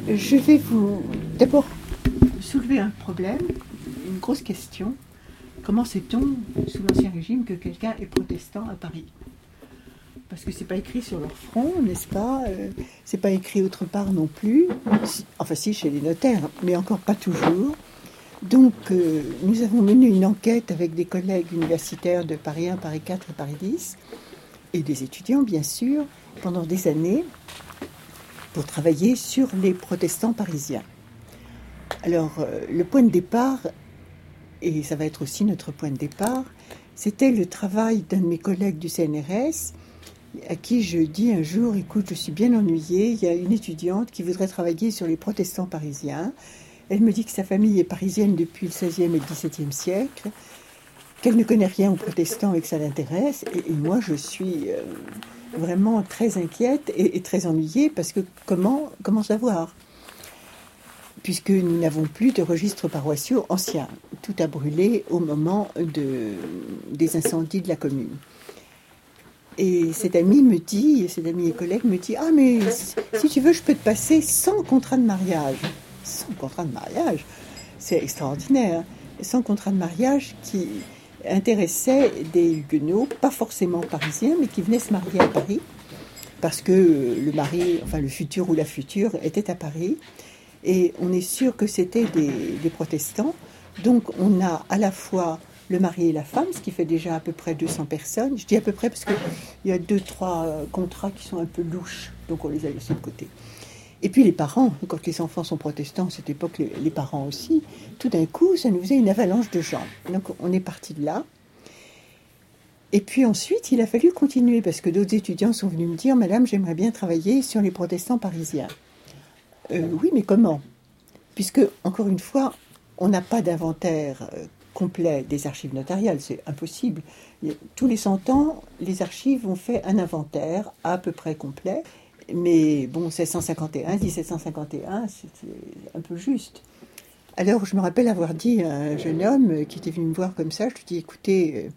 Je vais vous d'abord soulever un problème, une grosse question. Comment sait-on, sous l'Ancien Régime, que quelqu'un est protestant à Paris ? Parce que c'est pas écrit sur leur front, n'est-ce pas ? C'est pas écrit autre part non plus. Enfin si, chez les notaires, mais encore pas toujours. Donc nous avons mené une enquête avec des collègues universitaires de Paris 1, Paris 4 et Paris 10, et des étudiants bien sûr, pendant des années, pour travailler sur les protestants parisiens. Alors le point de départ, et ça va être aussi notre point de départ, c'était le travail d'un de mes collègues du CNRS, à qui je dis un jour, écoute, je suis bien ennuyée, il y a une étudiante qui voudrait travailler sur les protestants parisiens. Elle me dit que sa famille est parisienne depuis le XVIe et le XVIIe siècle, qu'elle ne connaît rien aux protestants et que ça l'intéresse. Et moi, je suis vraiment très inquiète et très ennuyée parce que comment savoir ? Puisque nous n'avons plus de registres paroissiaux anciens. Tout a brûlé au moment des incendies de la commune. Et cet ami et collègue me dit « Ah, mais si tu veux, je peux te passer 100 contrats de mariage. » 100 contrats de mariage, c'est extraordinaire. 100 contrats de mariage qui intéressaient des huguenots, pas forcément parisiens, mais qui venaient se marier à Paris, parce que le futur ou la future était à Paris. Et on est sûr que c'était des protestants. Donc on a à la fois le mari et la femme, ce qui fait déjà à peu près 200 personnes. Je dis à peu près parce qu'il y a 2-3 contrats qui sont un peu louches, donc on les a laissés de côté. Et puis les parents, quand les enfants sont protestants, à cette époque, les parents aussi, tout d'un coup, ça nous faisait une avalanche de gens. Donc on est parti de là. Et puis ensuite, il a fallu continuer, parce que d'autres étudiants sont venus me dire « Madame, j'aimerais bien travailler sur les protestants parisiens. » Oui, mais comment ? Puisque, encore une fois, on n'a pas d'inventaire complet des archives notariales, c'est impossible. Tous les 100 ans, les archives ont fait un inventaire à peu près complet, mais bon, 1751, c'est un peu juste. Alors, je me rappelle avoir dit à un jeune homme qui était venu me voir comme ça, je lui dis, écoutez,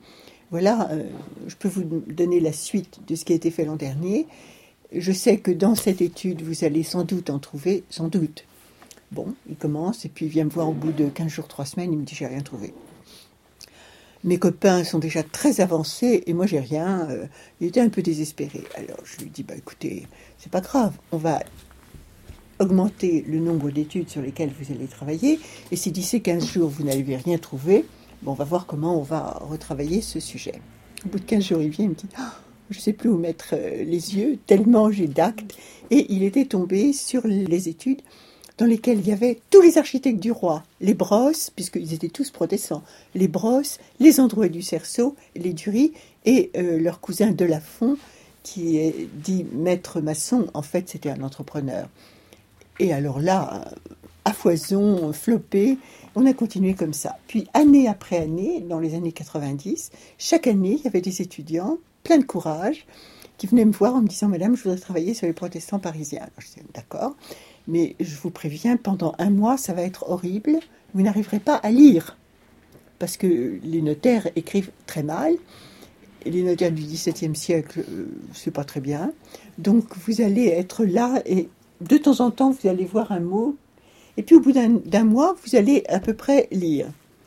je peux vous donner la suite de ce qui a été fait l'an dernier. Je sais que dans cette étude, vous allez sans doute en trouver, sans doute. Bon, il commence, et puis il vient me voir au bout de 15 jours, 3 semaines, il me dit, j'ai rien trouvé. Mes copains sont déjà très avancés, et moi j'ai rien. Il était un peu désespéré. Alors je lui dis, écoutez, c'est pas grave, on va augmenter le nombre d'études sur lesquelles vous allez travailler, et si d'ici 15 jours vous n'avez rien trouvé, on va voir comment on va retravailler ce sujet. Au bout de 15 jours, il vient, il me dit, je ne sais plus où mettre les yeux, tellement j'ai d'actes, et il était tombé sur les études dans lesquels il y avait tous les architectes du roi, les Brosses, puisqu'ils étaient tous protestants, les Brosses, les Androuet du Cerceau, les Dury, et leur cousin de Lafont, qui est dit maître maçon, en fait c'était un entrepreneur. Et alors là, à foison, flopé, on a continué comme ça. Puis année après année, dans les années 90, chaque année, il y avait des étudiants, plein de courage, qui venaient me voir en me disant « Madame, je voudrais travailler sur les protestants parisiens. » Alors je disais « D'accord. Mais je vous préviens, pendant 1 mois, ça va être horrible. Vous n'arriverez pas à lire. Parce que les notaires écrivent très mal. Et les notaires du XVIIe siècle, c'est pas très bien. Donc vous allez être là et de temps en temps, vous allez voir un mot. Et puis au bout d'un mois, vous allez à peu près lire.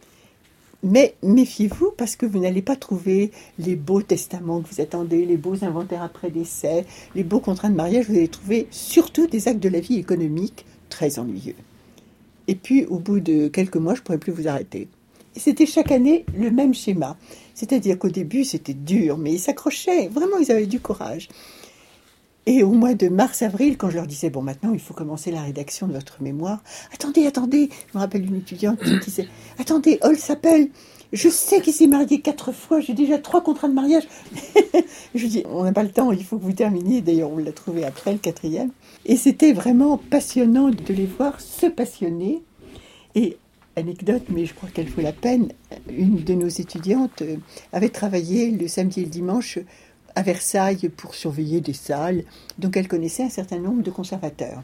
Mais méfiez-vous parce que vous n'allez pas trouver les beaux testaments que vous attendez, les beaux inventaires après décès, les beaux contrats de mariage. Vous allez trouver surtout des actes de la vie économique très ennuyeux. Et puis, au bout de quelques mois, je ne pourrais plus vous arrêter. Et c'était chaque année le même schéma. C'est-à-dire qu'au début, c'était dur, mais ils s'accrochaient. Vraiment, ils avaient du courage. Et au mois de mars-avril, quand je leur disais, bon, maintenant, il faut commencer la rédaction de votre mémoire. Attendez, je me rappelle d'une étudiante qui disait, attendez, Hall s'appelle, je sais qu'il s'est marié 4 fois, j'ai déjà 3 contrats de mariage. Je lui dis, on n'a pas le temps, il faut que vous terminiez. D'ailleurs, on l'a trouvé après, le 4e. Et c'était vraiment passionnant de les voir se passionner. Et anecdote, mais je crois qu'elle vaut la peine, une de nos étudiantes avait travaillé le samedi et le dimanche à Versailles pour surveiller des salles, donc elle connaissait un certain nombre de conservateurs.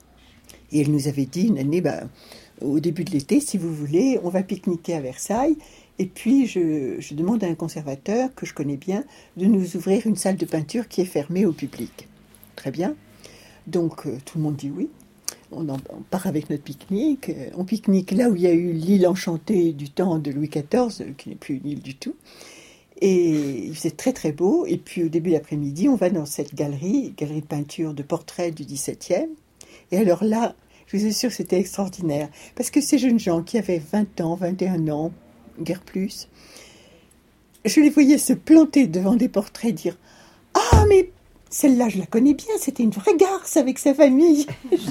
Et elle nous avait dit une année, au début de l'été, si vous voulez, on va pique-niquer à Versailles, et puis je demande à un conservateur que je connais bien de nous ouvrir une salle de peinture qui est fermée au public. Très bien. Donc tout le monde dit oui. on part avec notre pique-nique. On pique-nique là où il y a eu l'île enchantée du temps de Louis XIV, qui n'est plus une île du tout. Et il faisait très très beau. Et puis au début de l'après-midi, on va dans cette galerie de peinture de portraits du XVIIe. Et alors là, je vous assure que c'était extraordinaire. Parce que ces jeunes gens qui avaient 20 ans, 21 ans, guère plus, je les voyais se planter devant des portraits et dire « Ah, mais celle-là, je la connais bien, c'était une vraie garce avec sa famille. »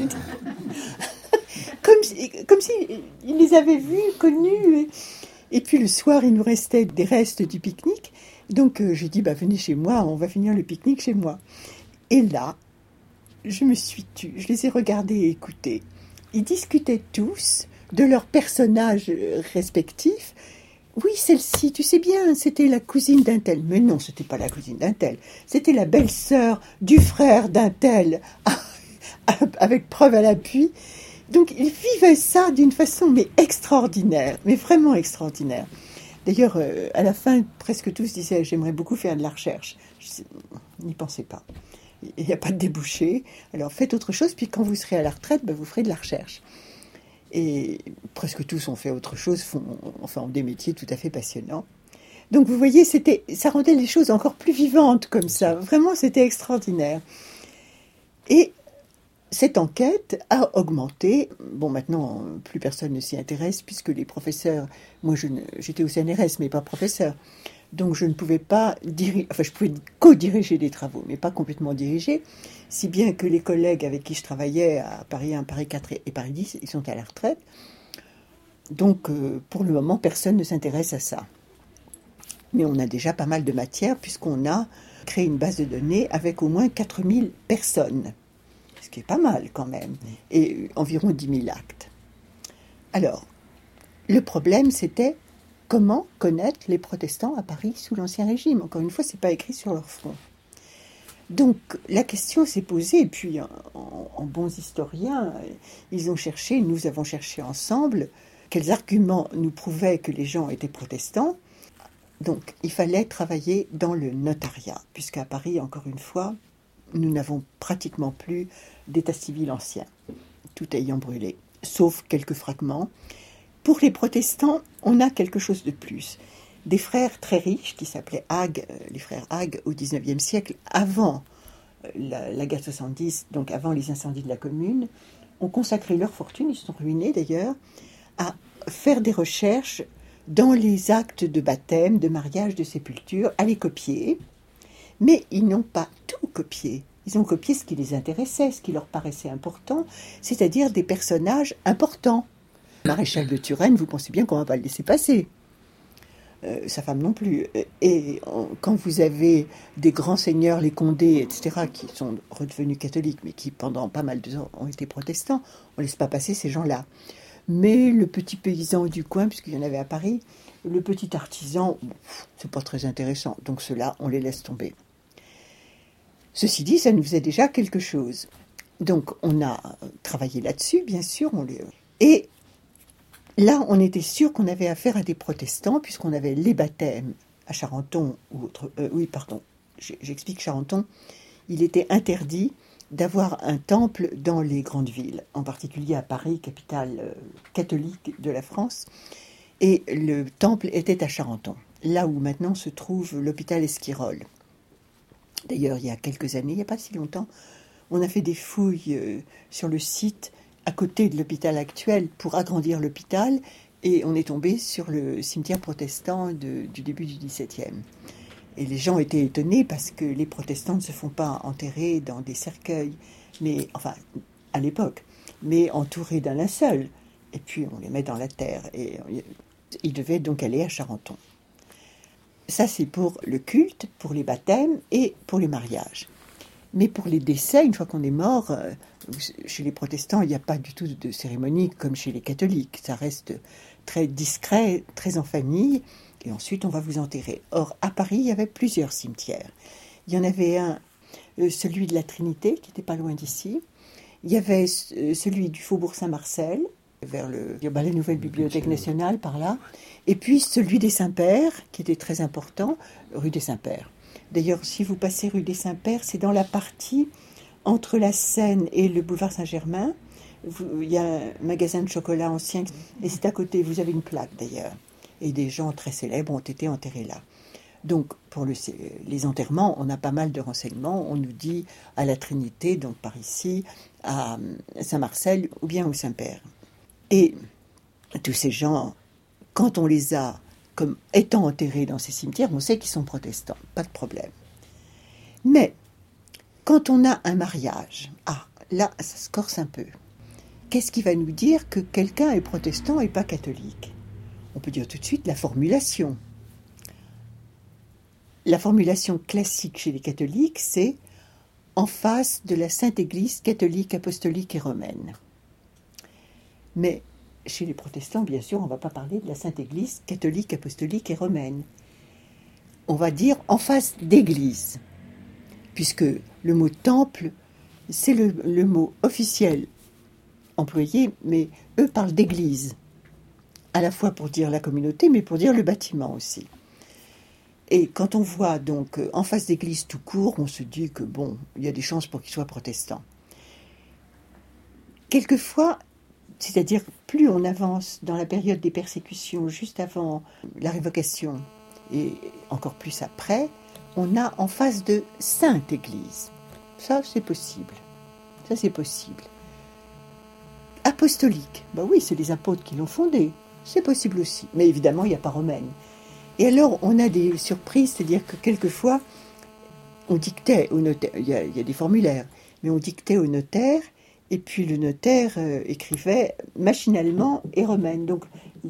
Comme si ils les avaient vus, connus. Et puis le soir, il nous restait des restes du pique-nique. Donc j'ai dit, venez chez moi, on va finir le pique-nique chez moi. Et là, je me suis tue, je les ai regardés et écoutés. Ils discutaient tous de leurs personnages respectifs. Oui, celle-ci, tu sais bien, c'était la cousine d'un tel. Mais non, c'était pas la cousine d'un tel. C'était la belle-sœur du frère d'un tel, avec preuve à l'appui. Donc, ils vivaient ça d'une façon, mais extraordinaire, mais vraiment extraordinaire. D'ailleurs, à la fin, presque tous disaient, j'aimerais beaucoup faire de la recherche. N'y pensez pas. Il n'y a pas de débouché. Alors, faites autre chose, puis quand vous serez à la retraite, vous ferez de la recherche. Et presque tous ont fait autre chose, ont des métiers tout à fait passionnants. Donc vous voyez, ça rendait les choses encore plus vivantes comme ça. Vraiment, c'était extraordinaire. Et cette enquête a augmenté. Bon, maintenant, plus personne ne s'y intéresse puisque les professeurs... Moi, j'étais au CNRS, mais pas professeur. Donc je ne pouvais pas diriger... Enfin, je pouvais co-diriger des travaux, mais pas complètement diriger. Si bien que les collègues avec qui je travaillais à Paris 1, Paris 4 et Paris 10, ils sont à la retraite. Donc, pour le moment, personne ne s'intéresse à ça. Mais on a déjà pas mal de matière, puisqu'on a créé une base de données avec au moins 4000 personnes. Ce qui est pas mal, quand même. Et environ 10 000 actes. Alors, le problème, c'était comment connaître les protestants à Paris sous l'Ancien Régime. Encore une fois, ce n'est pas écrit sur leur front. Donc la question s'est posée, et puis en bons historiens, ils ont cherché, nous avons cherché ensemble, quels arguments nous prouvaient que les gens étaient protestants. Donc il fallait travailler dans le notariat, puisqu'à Paris, encore une fois, nous n'avons pratiquement plus d'état civil ancien, tout ayant brûlé, sauf quelques fragments. Pour les protestants, on a quelque chose de plus. Des frères très riches qui s'appelaient Hague, les frères Hague au XIXe siècle, avant la guerre de 70, donc avant les incendies de la Commune, ont consacré leur fortune, ils se sont ruinés d'ailleurs, à faire des recherches dans les actes de baptême, de mariage, de sépulture, à les copier. Mais ils n'ont pas tout copié. Ils ont copié ce qui les intéressait, ce qui leur paraissait important, c'est-à-dire des personnages importants. Maréchal de Turenne, vous pensez bien qu'on ne va pas le laisser passer. Sa femme non plus. Et quand vous avez des grands seigneurs, les Condés, etc., qui sont redevenus catholiques, mais qui pendant pas mal de temps ont été protestants, on ne laisse pas passer ces gens-là. Mais le petit paysan du coin, puisqu'il y en avait à Paris, le petit artisan, c'est pas très intéressant. Donc ceux-là, on les laisse tomber. Ceci dit, ça nous faisait déjà quelque chose. Donc on a travaillé là-dessus, bien sûr. Et là, on était sûr qu'on avait affaire à des protestants, puisqu'on avait les baptêmes à Charenton, j'explique Charenton, il était interdit d'avoir un temple dans les grandes villes, en particulier à Paris, capitale catholique de la France, et le temple était à Charenton, là où maintenant se trouve l'hôpital Esquirol. D'ailleurs, il y a quelques années, il n'y a pas si longtemps, on a fait des fouilles sur le site à côté de l'hôpital actuel pour agrandir l'hôpital, et on est tombé sur le cimetière protestant du début du XVIIe. Et les gens étaient étonnés parce que les protestants ne se font pas enterrer dans des cercueils, mais enfin à l'époque, mais entourés d'un linceul. Et puis on les met dans la terre. Et ils devaient donc aller à Charenton. Ça, c'est pour le culte, pour les baptêmes et pour les mariages. Mais pour les décès, une fois qu'on est mort, chez les protestants, il n'y a pas du tout de cérémonie comme chez les catholiques. Ça reste très discret, très en famille, et ensuite on va vous enterrer. Or, à Paris, il y avait plusieurs cimetières. Il y en avait un, celui de la Trinité, qui n'était pas loin d'ici. Il y avait celui du Faubourg Saint-Marcel, vers la nouvelle Bibliothèque nationale, par là. Et puis celui des Saints-Pères, qui était très important, rue des Saints-Pères. D'ailleurs, si vous passez rue des Saints-Pères, c'est dans la partie entre la Seine et le boulevard Saint-Germain. il y a un magasin de chocolat ancien, et c'est à côté, vous avez une plaque d'ailleurs. Et des gens très célèbres ont été enterrés là. Donc, pour les enterrements, on a pas mal de renseignements. On nous dit à la Trinité, donc par ici, à Saint-Marcel ou bien au Saint-Père. Et tous ces gens, quand on les a comme étant enterrés dans ces cimetières, on sait qu'ils sont protestants, pas de problème. Mais quand on a un mariage, là, ça se corse un peu. Qu'est-ce qui va nous dire que quelqu'un est protestant et pas catholique? On peut dire tout de suite la formulation. La formulation classique chez les catholiques, c'est « en face de la Sainte Église catholique, apostolique et romaine ». Mais chez les protestants, bien sûr, on ne va pas parler de la Sainte Église catholique, apostolique et romaine. On va dire « en face d'église », puisque le mot « temple », c'est le mot officiel employé, mais eux parlent d'église, à la fois pour dire la communauté, mais pour dire le bâtiment aussi. Et quand on voit donc en face d'église tout court, on se dit que bon, il y a des chances pour qu'ils soient protestants. Quelquefois, c'est-à-dire plus on avance dans la période des persécutions, juste avant la révocation, et encore plus après, on a en face de Sainte Église. Ça, c'est possible. Ça, c'est possible. Apostolique, ben oui, c'est les apôtres qui l'ont fondé. C'est possible aussi. Mais évidemment, il n'y a pas romaine. Et alors, on a des surprises, c'est-à-dire que quelquefois, on dictait au notaire, il y a des formulaires, mais on dictait au notaire, et puis le notaire écrivait machinalement et romaine. Donc,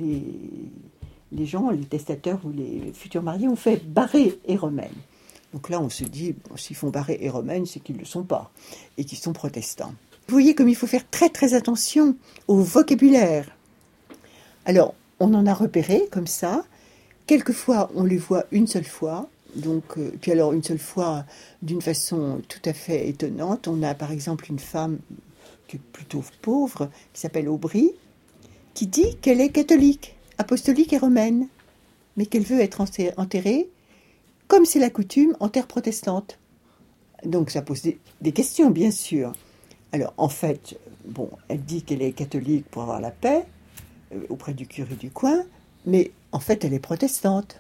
les gens, les testateurs ou les futurs mariés ont fait barré et romaine. Donc là, on se dit, bon, s'ils font barré et romaine, c'est qu'ils ne le sont pas, et qu'ils sont protestants. Vous voyez comme il faut faire très très attention au vocabulaire. Alors, on en a repéré comme ça. Quelquefois, on les voit une seule fois. Donc, puis alors, une seule fois, d'une façon tout à fait étonnante. On a par exemple une femme qui est plutôt pauvre, qui s'appelle Aubry, qui dit qu'elle est catholique, apostolique et romaine, mais qu'elle veut être enterrée, comme c'est la coutume, en terre protestante. Donc, ça pose des questions, bien sûr. Alors, en fait, bon, elle dit qu'elle est catholique pour avoir la paix, auprès du curé du coin, mais en fait, elle est protestante.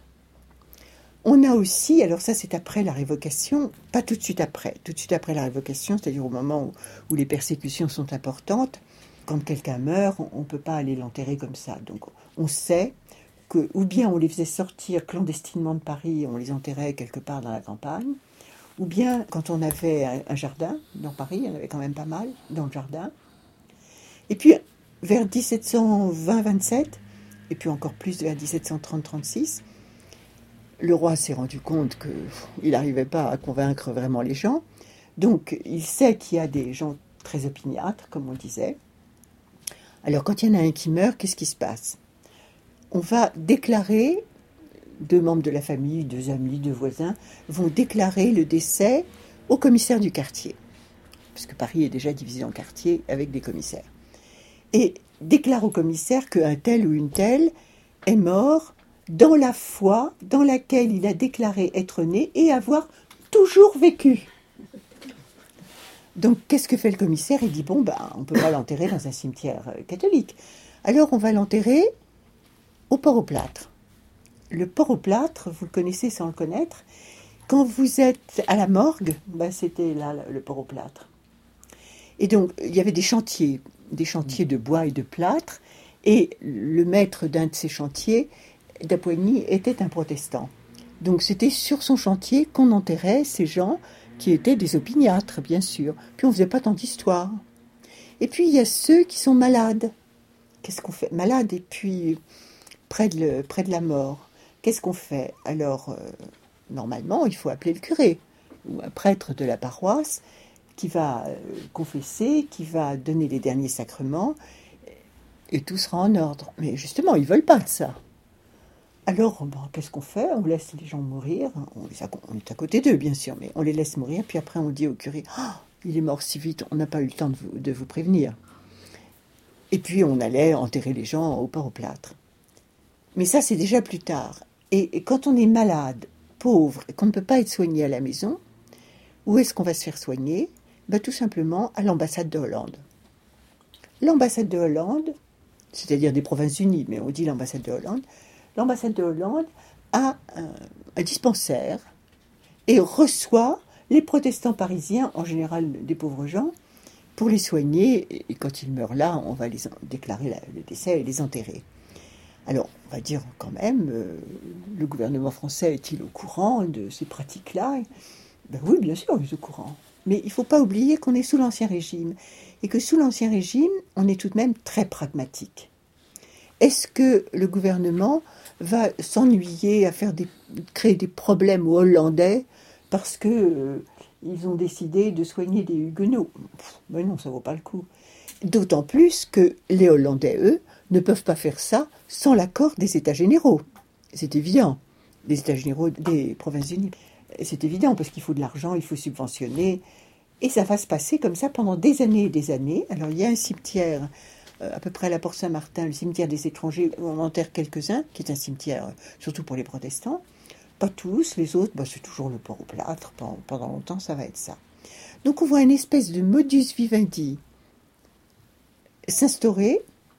On a aussi, alors ça c'est après la révocation, pas tout de suite après la révocation, c'est-à-dire au moment où les persécutions sont importantes, quand quelqu'un meurt, on ne peut pas aller l'enterrer comme ça. Donc on sait que, ou bien on les faisait sortir clandestinement de Paris, on les enterrait quelque part dans la campagne, ou bien quand on avait un jardin dans Paris, il y en avait quand même pas mal dans le jardin. Et puis vers 1720-27, et puis encore plus vers 1730-36, le roi s'est rendu compte qu'il n'arrivait pas à convaincre vraiment les gens. Donc, il sait qu'il y a des gens très opiniâtres, comme on disait. Alors, quand il y en a un qui meurt, qu'est-ce qui se passe? On va déclarer, 2 membres de la famille, 2 amis, 2 voisins, vont déclarer le décès au commissaire du quartier. Parce que Paris est déjà divisé en quartiers avec des commissaires. Et déclare au commissaire qu'un tel ou une telle est mort dans la foi dans laquelle il a déclaré être né et avoir toujours vécu. Donc, qu'est-ce que fait le commissaire? Il dit, bon, on ne peut pas l'enterrer dans un cimetière catholique. Alors, on va l'enterrer au Port-au-Plâtre. Le Port-au-Plâtre, vous le connaissez sans le connaître, quand vous êtes à la morgue, c'était là, le Port-au-Plâtre. Et donc, il y avait des chantiers de bois et de plâtre, et le maître d'un de ces chantiers, d'Apoigny, était un protestant. Donc c'était sur son chantier qu'on enterrait ces gens qui étaient des opiniâtres, bien sûr. Puis on ne faisait pas tant d'histoire. Et puis il y a ceux qui sont malades. Qu'est-ce qu'on fait? Malades et puis près de la mort. Qu'est-ce qu'on fait? Alors, normalement, il faut appeler le curé, ou un prêtre de la paroisse, qui va confesser, qui va donner les derniers sacrements, et tout sera en ordre. Mais justement, ils ne veulent pas de ça. Alors, qu'est-ce qu'on fait? On laisse les gens mourir. On est à côté d'eux, bien sûr, mais on les laisse mourir. Puis après, on dit au curé, il est mort si vite, on n'a pas eu le temps de vous prévenir. Et puis, on allait enterrer les gens au Port-au-Plâtre. Mais ça, c'est déjà plus tard. Et quand on est malade, pauvre, et qu'on ne peut pas être soigné à la maison, où est-ce qu'on va se faire soigner? Tout simplement à l'ambassade de Hollande. l'ambassade de Hollande, c'est-à-dire des Provinces-Unies, mais on dit l'ambassade de Hollande a un dispensaire et reçoit les protestants parisiens, en général des pauvres gens, pour les soigner. Et quand ils meurent là, on va les déclarer le décès et les enterrer. Alors, on va dire quand même, le gouvernement français est-il au courant de ces pratiques-là? Ben oui, bien sûr, il est au courant. Mais il ne faut pas oublier qu'on est sous l'Ancien Régime. Et que sous l'Ancien Régime, on est tout de même très pragmatique. Est-ce que le gouvernement va s'ennuyer à créer des problèmes aux Hollandais parce que ils ont décidé de soigner des Huguenots? Mais non, ça ne vaut pas le coup. D'autant plus que les Hollandais, eux, ne peuvent pas faire ça sans l'accord des États généraux. C'est évident, des États généraux des Provinces-Unies. C'est évident, parce qu'il faut de l'argent, il faut subventionner. Et ça va se passer comme ça pendant des années et des années. Alors, il y a un cimetière, à peu près à la Porte Saint-Martin, le cimetière des étrangers, où on enterre quelques-uns, qui est un cimetière surtout pour les protestants. Pas tous, les autres, c'est toujours le port au plâtre. Pendant longtemps, ça va être ça. Donc, on voit une espèce de modus vivendi s'instaurer.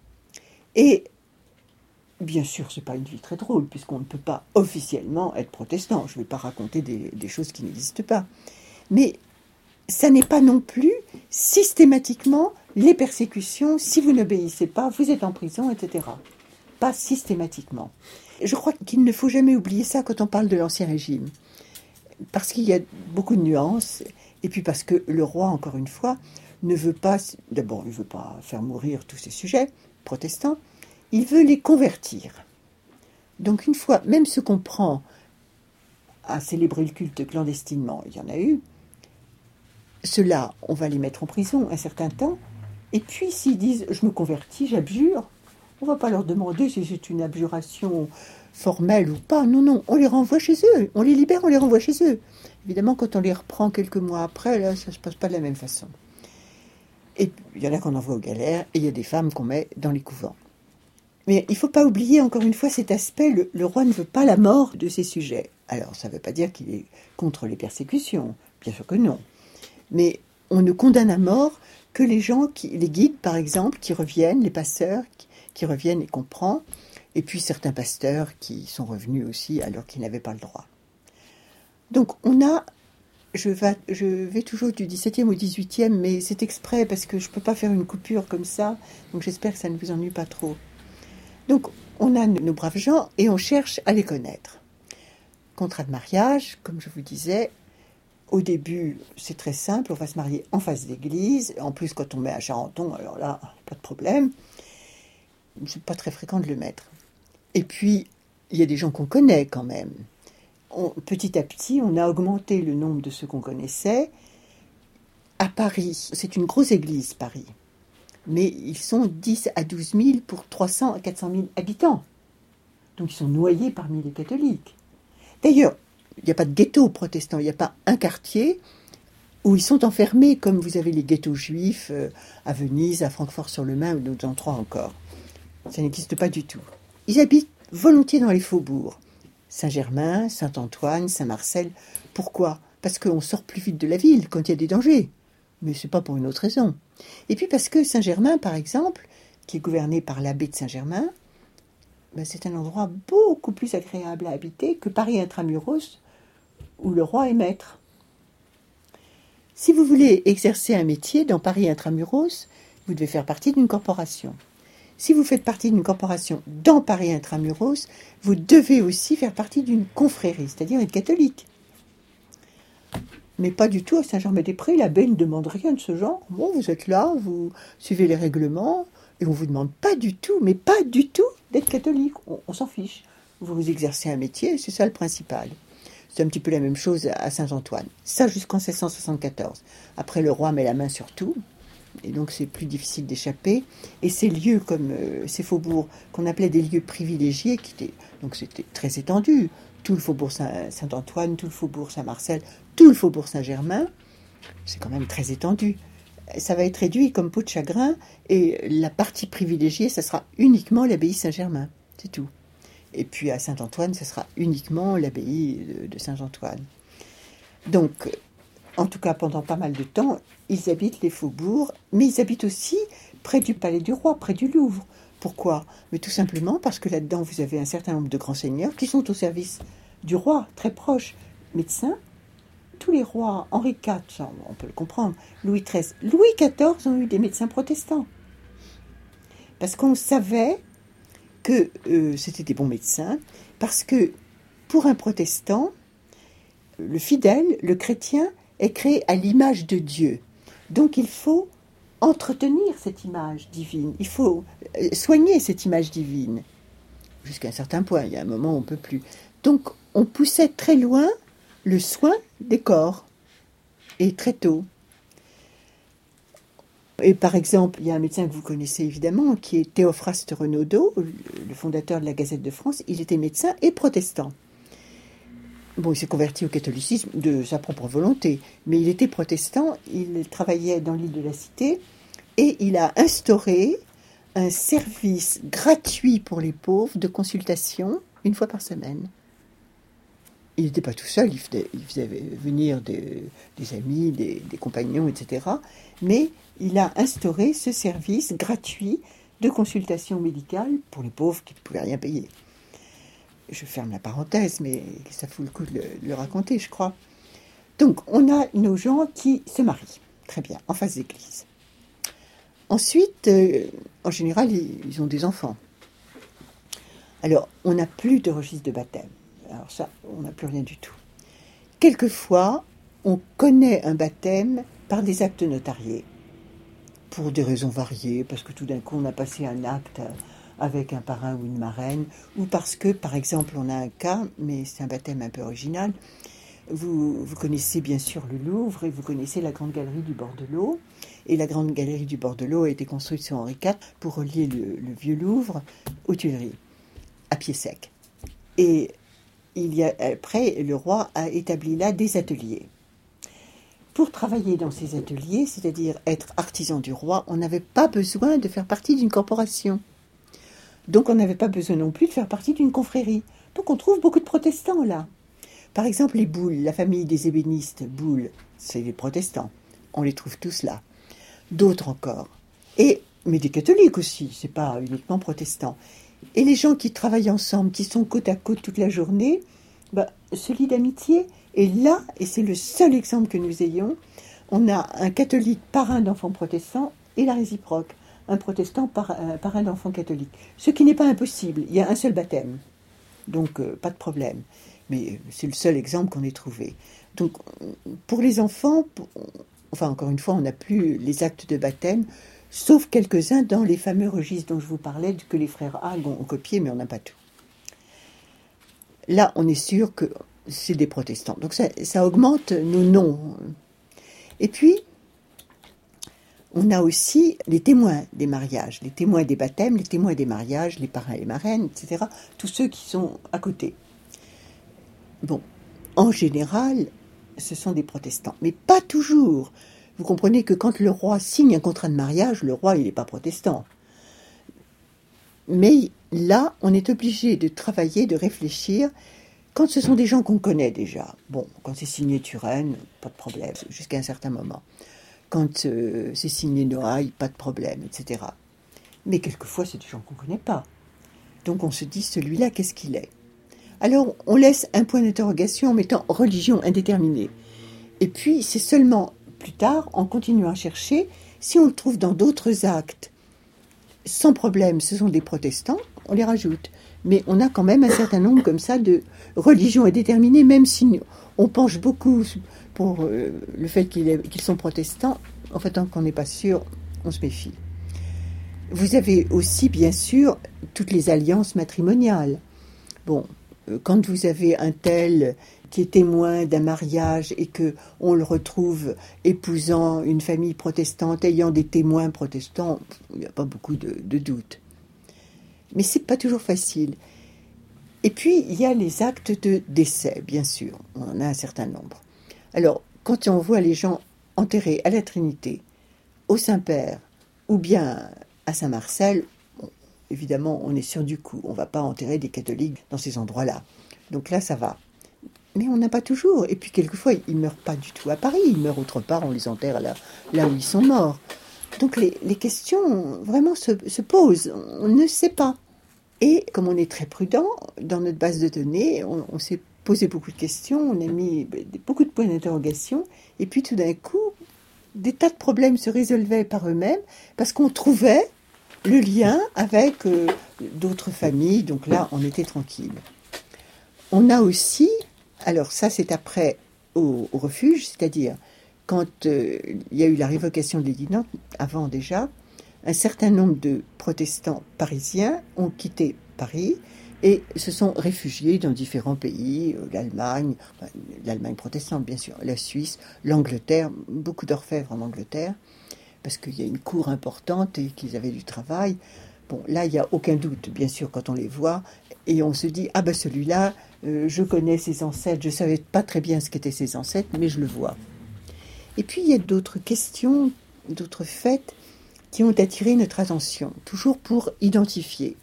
Et bien sûr, ce n'est pas une vie très drôle, puisqu'on ne peut pas officiellement être protestant. Je ne vais pas raconter des choses qui n'existent pas. Mais ça n'est pas non plus systématiquement les persécutions. Si vous n'obéissez pas, vous êtes en prison, etc. Pas systématiquement. Je crois qu'il ne faut jamais oublier ça quand on parle de l'Ancien Régime. Parce qu'il y a beaucoup de nuances, et puis parce que le roi, encore une fois, ne veut pas... D'abord, il ne veut pas faire mourir tous ces sujets protestants, il veut les convertir. Donc une fois, même ceux qu'on prend à célébrer le culte clandestinement, il y en a eu, ceux-là, on va les mettre en prison un certain temps, et puis s'ils disent « je me convertis, j'abjure », on ne va pas leur demander si c'est une abjuration formelle ou pas. Non, non, on les renvoie chez eux, on les libère, on les renvoie chez eux. Évidemment, quand on les reprend quelques mois après, là, ça ne se passe pas de la même façon. Et il y en a qu'on envoie aux galères, et il y a des femmes qu'on met dans les couvents. Mais il ne faut pas oublier, encore une fois, cet aspect, le roi ne veut pas la mort de ses sujets. Alors, ça ne veut pas dire qu'il est contre les persécutions, bien sûr que non. Mais on ne condamne à mort que les gens, les guides par exemple, qui reviennent, les pasteurs qui reviennent et qu'on prend, et puis certains pasteurs qui sont revenus aussi alors qu'ils n'avaient pas le droit. Donc on a, je vais toujours du 17e au 18e, mais c'est exprès parce que je ne peux pas faire une coupure comme ça, donc j'espère que ça ne vous ennuie pas trop. Donc on a nos braves gens et on cherche à les connaître. Contrat de mariage, comme je vous disais, au début, c'est très simple, on va se marier en face d'église. En plus, quand on met à Charenton, alors là, pas de problème. C'est pas très fréquent de le mettre. Et puis, il y a des gens qu'on connaît quand même. Petit à petit, on a augmenté le nombre de ceux qu'on connaissait. À Paris, c'est une grosse église, Paris. Mais ils sont 10 à 12 000 pour 300 à 400 000 habitants. Donc, ils sont noyés parmi les catholiques. D'ailleurs, il n'y a pas de ghetto protestant, il n'y a pas un quartier où ils sont enfermés, comme vous avez les ghettos juifs à Venise, à Francfort-sur-le-Main ou d'autres endroits encore. Ça n'existe pas du tout. Ils habitent volontiers dans les faubourgs. Saint-Germain, Saint-Antoine, Saint-Marcel. Pourquoi ? Parce qu'on sort plus vite de la ville quand il y a des dangers. Mais ce n'est pas pour une autre raison. Et puis parce que Saint-Germain, par exemple, qui est gouverné par l'abbé de Saint-Germain, c'est un endroit beaucoup plus agréable à habiter que Paris intramuros, où le roi est maître. Si vous voulez exercer un métier dans Paris intramuros, vous devez faire partie d'une corporation. Si vous faites partie d'une corporation dans Paris intramuros, vous devez aussi faire partie d'une confrérie, c'est-à-dire être catholique. Mais pas du tout à Saint-Germain-des-Prés, l'abbé ne demande rien de ce genre. Bon, vous êtes là, vous suivez les règlements, et on ne vous demande pas du tout, mais pas du tout, d'être catholique. On s'en fiche. Vous exercez un métier, c'est ça le principal. C'est un petit peu la même chose à Saint-Antoine. Ça jusqu'en 1674. Après, le roi met la main sur tout, et donc c'est plus difficile d'échapper. Et ces lieux comme ces faubourgs qu'on appelait des lieux privilégiés, donc c'était très étendu. Tout le faubourg Saint-Antoine, tout le faubourg Saint-Marcel, tout le faubourg Saint-Germain, c'est quand même très étendu. Ça va être réduit comme peau de chagrin, et la partie privilégiée, ça sera uniquement l'abbaye Saint-Germain, c'est tout. Et puis à Saint-Antoine, ce sera uniquement l'abbaye de Saint-Antoine. Donc, en tout cas, pendant pas mal de temps, ils habitent les faubourgs, mais ils habitent aussi près du Palais du Roi, près du Louvre. Pourquoi? Mais tout simplement parce que là-dedans, vous avez un certain nombre de grands seigneurs qui sont au service du roi, très proches, médecins. Tous les rois, Henri IV, ça, on peut le comprendre, Louis XIII, Louis XIV ont eu des médecins protestants. Parce qu'on savait que c'était des bons médecins, parce que pour un protestant, le fidèle, le chrétien, est créé à l'image de Dieu. Donc il faut entretenir cette image divine, il faut soigner cette image divine, jusqu'à un certain point, il y a un moment où on ne peut plus. Donc on poussait très loin le soin des corps, et très tôt. Et par exemple, il y a un médecin que vous connaissez évidemment, qui est Théophraste Renaudot, le fondateur de la Gazette de France. Il était médecin et protestant. Bon, il s'est converti au catholicisme de sa propre volonté, mais il était protestant, il travaillait dans l'île de la Cité, et il a instauré un service gratuit pour les pauvres de consultation une fois par semaine. Il n'était pas tout seul, il faisait venir des amis, des compagnons, etc. Mais il a instauré ce service gratuit de consultation médicale pour les pauvres qui ne pouvaient rien payer. Je ferme la parenthèse, mais ça fout le coup de le raconter, je crois. Donc, on a nos gens qui se marient, très bien, en face d'église. Ensuite, en général, ils ont des enfants. Alors, on n'a plus de registre de baptême. Alors ça, on n'a plus rien du tout. Quelquefois, on connaît un baptême par des actes notariés, pour des raisons variées, parce que tout d'un coup, on a passé un acte avec un parrain ou une marraine, ou parce que, par exemple, on a un cas, mais c'est un baptême un peu original. Vous connaissez bien sûr le Louvre et vous connaissez la Grande Galerie du bord de l'eau. Et la Grande Galerie du bord de l'eau a été construite sous Henri IV pour relier le vieux Louvre aux Tuileries, à pied sec. Et après, le roi a établi là des ateliers. Pour travailler dans ces ateliers, c'est-à-dire être artisan du roi, on n'avait pas besoin de faire partie d'une corporation. Donc on n'avait pas besoin non plus de faire partie d'une confrérie. Donc on trouve beaucoup de protestants là. Par exemple, les Boulle, la famille des ébénistes, Boulle, c'est les protestants. On les trouve tous là. D'autres encore. Mais des catholiques aussi, c'est pas uniquement protestants. Et les gens qui travaillent ensemble, qui sont côte à côte toute la journée, se lient d'amitié. Et là, et c'est le seul exemple que nous ayons, on a un catholique parrain d'enfants protestants et la réciproque. Un protestant parrain d'enfants catholiques. Ce qui n'est pas impossible. Il y a un seul baptême. Donc, pas de problème. Mais c'est le seul exemple qu'on ait trouvé. Donc, pour les enfants, encore une fois, on n'a plus les actes de baptême, sauf quelques-uns dans les fameux registres dont je vous parlais, que les frères Hague ont copié, mais on n'a pas tout. Là, on est sûr que c'est des protestants. Donc, ça augmente nos noms. Et puis, on a aussi les témoins des mariages, les témoins des baptêmes, les témoins des mariages, les parrains et les marraines, etc. Tous ceux qui sont à côté. Bon, en général, ce sont des protestants, mais pas toujours. Vous comprenez que quand le roi signe un contrat de mariage, le roi, il n'est pas protestant. Mais là, on est obligé de travailler, de réfléchir, quand ce sont des gens qu'on connaît déjà. Bon, quand c'est signé Turenne, pas de problème, jusqu'à un certain moment. Quand c'est signé Noailles, pas de problème, etc. Mais quelquefois, c'est des gens qu'on ne connaît pas. Donc on se dit, celui-là, qu'est-ce qu'il est ? Alors, on laisse un point d'interrogation en mettant religion indéterminée. Et puis, c'est seulement plus tard, en continuant à chercher, si on le trouve dans d'autres actes, sans problème, ce sont des protestants, on les rajoute. Mais on a quand même un certain nombre comme ça de religions indéterminées, même si on penche beaucoup pour le fait qu'ils sont protestants. En fait, tant qu'on n'est pas sûr, on se méfie. Vous avez aussi, bien sûr, toutes les alliances matrimoniales. Bon, quand vous avez un tel qui est témoin d'un mariage et que on le retrouve épousant une famille protestante, ayant des témoins protestants, il n'y a pas beaucoup de doutes. Mais c'est pas toujours facile. Et puis, il y a les actes de décès, bien sûr. On en a un certain nombre. Alors, quand on voit les gens enterrés à la Trinité, au Saint-Père, ou bien à Saint-Marcel, bon, évidemment, on est sûr du coup. On ne va pas enterrer des catholiques dans ces endroits-là. Donc là, ça va. Mais on n'a pas toujours. Et puis, quelquefois, ils ne meurent pas du tout à Paris. Ils meurent autre part, on les enterre là où ils sont morts. Donc les questions vraiment se posent, on ne sait pas. Et comme on est très prudent, dans notre base de données, on s'est posé beaucoup de questions, on a mis beaucoup de points d'interrogation, et puis tout d'un coup, des tas de problèmes se résolvaient par eux-mêmes, parce qu'on trouvait le lien avec d'autres familles, donc là, on était tranquille. On a aussi, alors ça c'est après au refuge, c'est-à-dire quand il y a eu la révocation de l'édit de Nantes, avant déjà, un certain nombre de protestants parisiens ont quitté Paris et se sont réfugiés dans différents pays, l'Allemagne protestante bien sûr, la Suisse, l'Angleterre, beaucoup d'orfèvres en Angleterre, parce qu'il y a une cour importante et qu'ils avaient du travail. Bon, là, il n'y a aucun doute, bien sûr, quand on les voit, et on se dit, ah ben celui-là, je connais ses ancêtres, je ne savais pas très bien ce qu'étaient ses ancêtres, mais je le vois. Et puis, il y a d'autres questions, d'autres faits qui ont attiré notre attention, toujours pour identifier.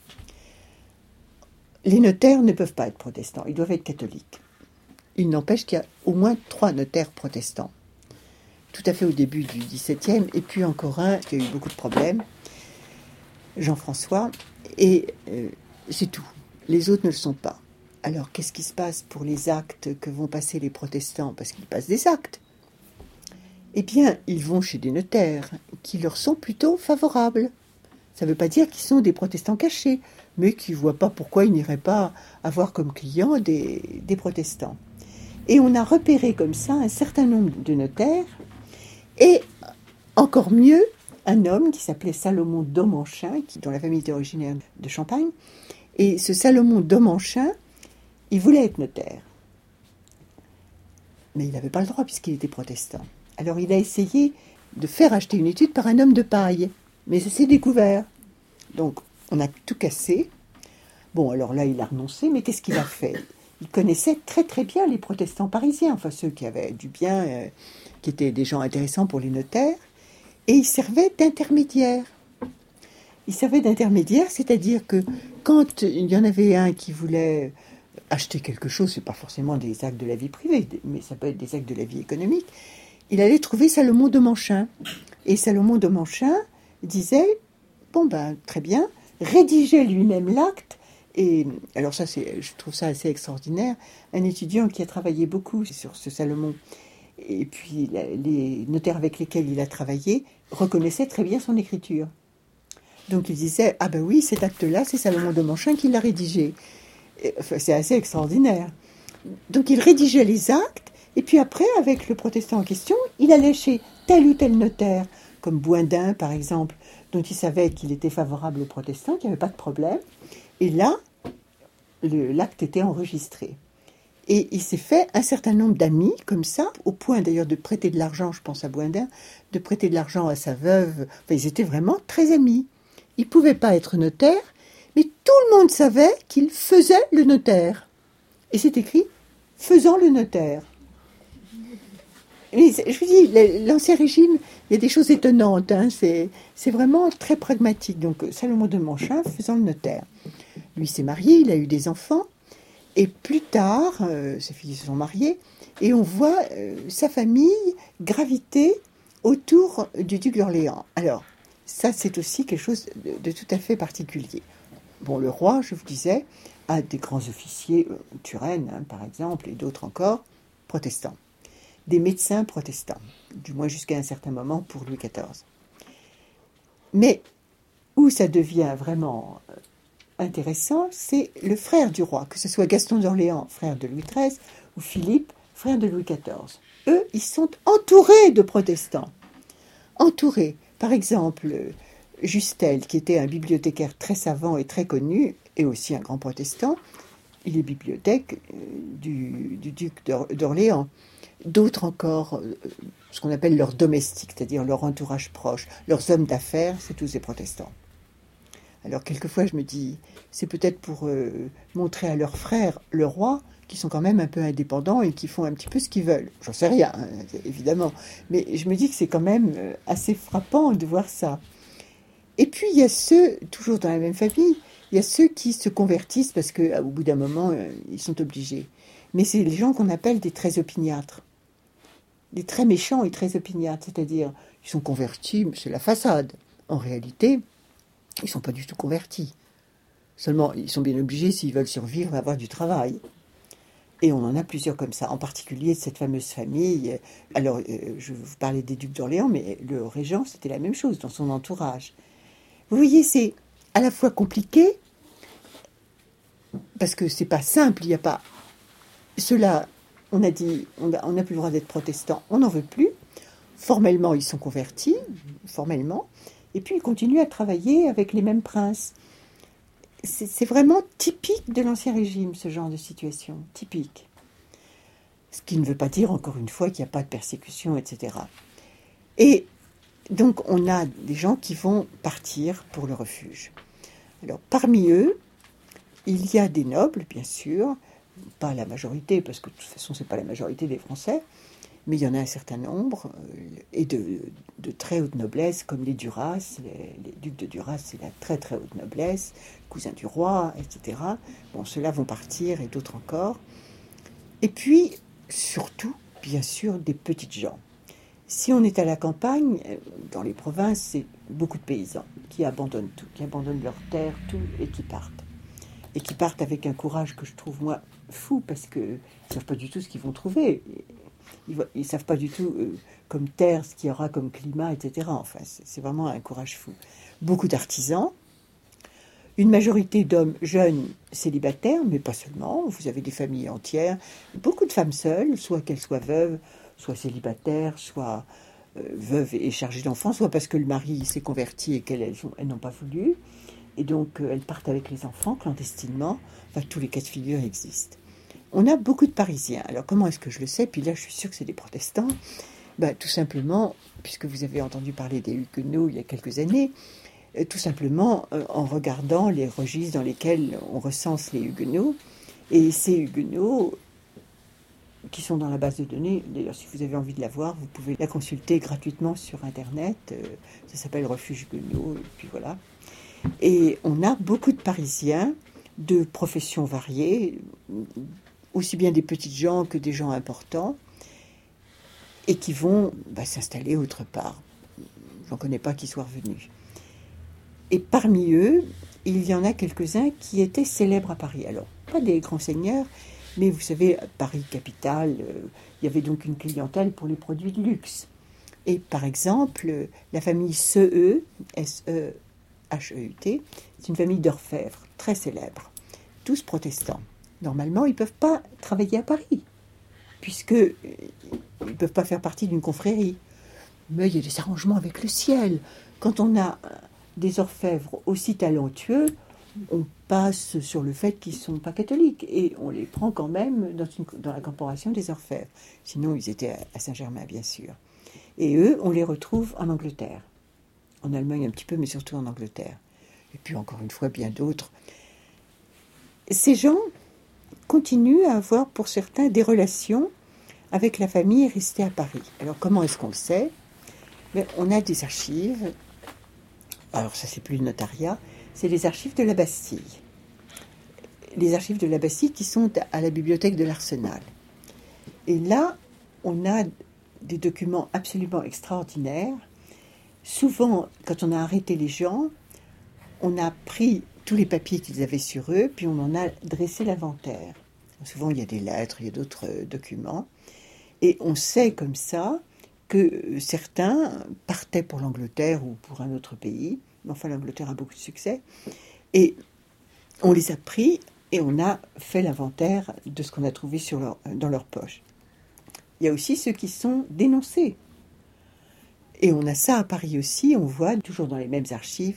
Les notaires ne peuvent pas être protestants, ils doivent être catholiques. Il n'empêche qu'il y a au moins 3 notaires protestants, tout à fait au début du XVIIe, et puis encore un qui a eu beaucoup de problèmes, Jean-François, et c'est tout. Les autres ne le sont pas. Alors, qu'est-ce qui se passe pour les actes que vont passer les protestants? Parce qu'ils passent des actes. Eh bien, ils vont chez des notaires qui leur sont plutôt favorables. Ça ne veut pas dire qu'ils sont des protestants cachés, mais qui ne voient pas pourquoi ils n'iraient pas avoir comme clients des protestants. Et on a repéré comme ça un certain nombre de notaires, et encore mieux, un homme qui s'appelait Salomon Domanchin, dont la famille était originaire de Champagne. Et ce Salomon Domanchin, il voulait être notaire. Mais il n'avait pas le droit puisqu'il était protestant. Alors il a essayé de faire acheter une étude par un homme de paille. Mais ça s'est découvert. Donc on a tout cassé. Bon, alors là, il a renoncé, mais qu'est-ce qu'il a fait? Il connaissait très très bien les protestants parisiens, enfin ceux qui avaient du bien, qui étaient des gens intéressants pour les notaires. Et il servait d'intermédiaire. Il servait d'intermédiaire, c'est-à-dire que quand il y en avait un qui voulait acheter quelque chose, c'est pas forcément des actes de la vie privée, mais ça peut être des actes de la vie économique, il allait trouver Salomon Domanchin. Et Salomon Domanchin disait, bon ben très bien, rédigeait lui-même l'acte. Et alors ça, je trouve ça assez extraordinaire. Un étudiant qui a travaillé beaucoup sur ce Salomon, et puis les notaires avec lesquels il a travaillé reconnaissaient très bien son écriture. Donc il disait, ah ben oui, cet acte-là, c'est Salomon Domanchin qui l'a rédigé. Enfin, c'est assez extraordinaire. Donc il rédigeait les actes, et puis après, avec le protestant en question, il allait chez tel ou tel notaire, comme Boindin par exemple, dont il savait qu'il était favorable aux protestants, qu'il n'y avait pas de problème. Et là, l'acte était enregistré. Et il s'est fait un certain nombre d'amis, comme ça, au point d'ailleurs de prêter de l'argent, je pense à Boindin, de prêter de l'argent à sa veuve. Enfin, ils étaient vraiment très amis. Il ne pouvait pas être notaire, mais tout le monde savait qu'il faisait le notaire. Et c'est écrit « faisant le notaire ». Mais je vous dis, l'Ancien Régime, il y a des choses étonnantes. Hein, c'est vraiment très pragmatique. Donc, Salomon Domanchin faisant le notaire. Lui s'est marié, il a eu des enfants. Et plus tard, ses filles se sont mariées. Et on voit sa famille graviter autour du duc d'Orléans. Alors, ça, c'est aussi quelque chose de tout à fait particulier. Bon, le roi, je vous disais, a des grands officiers, Turenne, hein, par exemple, et d'autres encore, protestants. Des médecins protestants, du moins jusqu'à un certain moment pour Louis XIV. Mais où ça devient vraiment intéressant, c'est le frère du roi, que ce soit Gaston d'Orléans, frère de Louis XIII, ou Philippe, frère de Louis XIV. Eux, ils sont entourés de protestants. Entourés. Par exemple, Justel, qui était un bibliothécaire très savant et très connu, et aussi un grand protestant, il est bibliothèque du duc d'Orléans. D'autres encore, ce qu'on appelle leurs domestiques, c'est-à-dire leur entourage proche, leurs hommes d'affaires, c'est tous des protestants. Alors quelquefois je me dis, c'est peut-être pour montrer à leurs frères, le roi, qui sont quand même un peu indépendants et qui font un petit peu ce qu'ils veulent. J'en sais rien, hein, évidemment. Mais je me dis que c'est quand même assez frappant de voir ça. Et puis il y a ceux, toujours dans la même famille, il y a ceux qui se convertissent parce qu'au bout d'un moment, ils sont obligés. Mais c'est les gens qu'on appelle des très opiniâtres. des très méchants et très opiniâtres, c'est-à-dire ils sont convertis, mais c'est la façade. En réalité, ils ne sont pas du tout convertis. Seulement, ils sont bien obligés, s'ils veulent survivre, à avoir du travail. Et on en a plusieurs comme ça, en particulier cette fameuse famille. Alors, je vous parlais des ducs d'Orléans, mais le régent, c'était la même chose dans son entourage. Vous voyez, c'est à la fois compliqué, parce que c'est pas simple, il n'y a pas... Ceux-là, on a dit, on n'a plus le droit d'être protestant, on n'en veut plus. Formellement, ils sont convertis, formellement, et puis ils continuent à travailler avec les mêmes princes. C'est vraiment typique de l'Ancien Régime, ce genre de situation, typique. Ce qui ne veut pas dire, encore une fois, qu'il n'y a pas de persécution, etc. Et donc, on a des gens qui vont partir pour le refuge. Alors, parmi eux, il y a des nobles, bien sûr, pas la majorité, parce que de toute façon, ce n'est pas la majorité des Français, mais il y en a un certain nombre, et de très haute noblesse, comme les Duras, les ducs de Duras, c'est la très très haute noblesse, cousins du roi, etc. Bon, ceux-là vont partir, et d'autres encore. Et puis, surtout, bien sûr, des petites gens. Si on est à la campagne, dans les provinces, c'est beaucoup de paysans qui abandonnent tout, qui abandonnent leurs terres, tout, et qui partent. Et qui partent avec un courage que je trouve, moi, fou, parce qu'ils ne savent pas du tout ce qu'ils vont trouver. Ils ne savent pas du tout comme terre, ce qu'il y aura comme climat, etc. Enfin, c'est vraiment un courage fou. Beaucoup d'artisans, une majorité d'hommes jeunes célibataires, mais pas seulement. Vous avez des familles entières, beaucoup de femmes seules, soit qu'elles soient veuves, soit célibataires, soit veuves et chargées d'enfants, soit parce que le mari s'est converti et qu'elles n'ont pas voulu. Et donc, elles partent avec les enfants clandestinement. Enfin, tous les cas de figure existent. On a beaucoup de Parisiens. Alors, comment est-ce que je le sais? Puis là, je suis sûre que c'est des protestants. Tout simplement, puisque vous avez entendu parler des Huguenots il y a quelques années, tout simplement en regardant les registres dans lesquels on recense les Huguenots. Et ces Huguenots, qui sont dans la base de données, d'ailleurs, si vous avez envie de la voir, vous pouvez la consulter gratuitement sur Internet. Ça s'appelle Refuge Huguenot, et puis voilà. Et on a beaucoup de Parisiens de professions variées, aussi bien des petites gens que des gens importants, et qui vont s'installer autre part. J'en connais pas qui soient revenus. Et parmi eux, il y en a quelques-uns qui étaient célèbres à Paris. Alors, pas des grands seigneurs, mais vous savez, Paris capitale, il y avait donc une clientèle pour les produits de luxe. Et par exemple, la famille Seheut, S-E-H-E-U-T, c'est une famille d'orfèvres très célèbre, tous protestants. Normalement, ils ne peuvent pas travailler à Paris, puisqu'ils ne peuvent pas faire partie d'une confrérie. Mais il y a des arrangements avec le ciel. Quand on a des orfèvres aussi talentueux, on passe sur le fait qu'ils ne sont pas catholiques, et on les prend quand même dans la corporation des orfèvres. Sinon, ils étaient à Saint-Germain, bien sûr. Et eux, on les retrouve en Angleterre. En Allemagne un petit peu, mais surtout en Angleterre. Et puis encore une fois, bien d'autres. Ces gens continuent à avoir, pour certains, des relations avec la famille restée à Paris. Alors comment est-ce qu'on le sait? On a des archives. Alors ça, c'est plus le notariat. C'est les archives de la Bastille. Les archives de la Bastille qui sont à la bibliothèque de l'Arsenal. Et là, on a des documents absolument extraordinaires. Souvent, quand on a arrêté les gens, on a pris tous les papiers qu'ils avaient sur eux, puis on en a dressé l'inventaire. Souvent, il y a des lettres, il y a d'autres documents. Et on sait comme ça que certains partaient pour l'Angleterre ou pour un autre pays. Enfin, l'Angleterre a beaucoup de succès. Et on les a pris et on a fait l'inventaire de ce qu'on a trouvé dans leur poche. Il y a aussi ceux qui sont dénoncés. Et on a ça à Paris aussi, on voit, toujours dans les mêmes archives,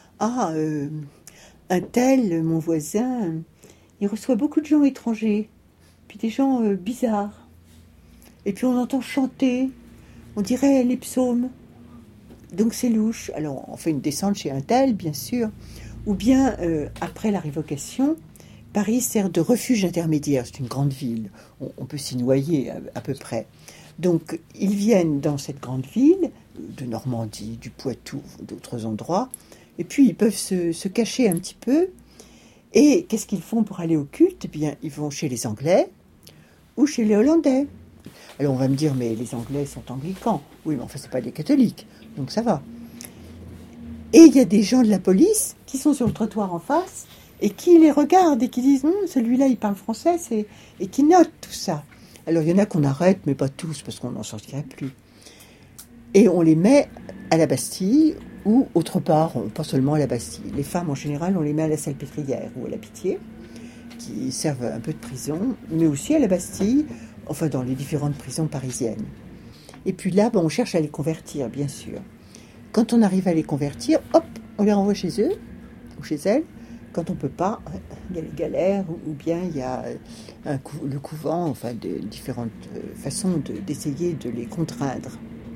un tel, mon voisin, il reçoit beaucoup de gens étrangers, puis des gens bizarres. Et puis on entend chanter, on dirait les psaumes. Donc c'est louche. Alors on fait une descente chez un tel, bien sûr. Ou bien, après la révocation, Paris sert de refuge intermédiaire. C'est une grande ville, on peut s'y noyer à peu près. Donc ils viennent dans cette grande ville, de Normandie, du Poitou, d'autres endroits, et puis ils peuvent se cacher un petit peu. Et qu'est-ce qu'ils font pour aller au culte? Eh bien, ils vont chez les Anglais ou chez les Hollandais. Alors on va me dire, mais les Anglais sont anglicans. Oui, mais enfin, c'est pas des catholiques, donc ça va. Et il y a des gens de la police qui sont sur le trottoir en face et qui les regardent et qui disent, celui-là, il parle français, et qui notent tout ça. Alors il y en a qu'on arrête, mais pas tous, parce qu'on n'en sortirait plus. Et on les met à la Bastille ou autre part, pas seulement à la Bastille. Les femmes, en général, on les met à la Salpêtrière ou à la Pitié, qui servent un peu de prison, mais aussi à la Bastille, enfin dans les différentes prisons parisiennes. Et puis là, on cherche à les convertir, bien sûr. Quand on arrive à les convertir, hop, on les renvoie chez eux ou chez elles. Quand on ne peut pas, il y a les galères ou bien il y a le couvent, enfin de différentes façons d'essayer de les contraindre.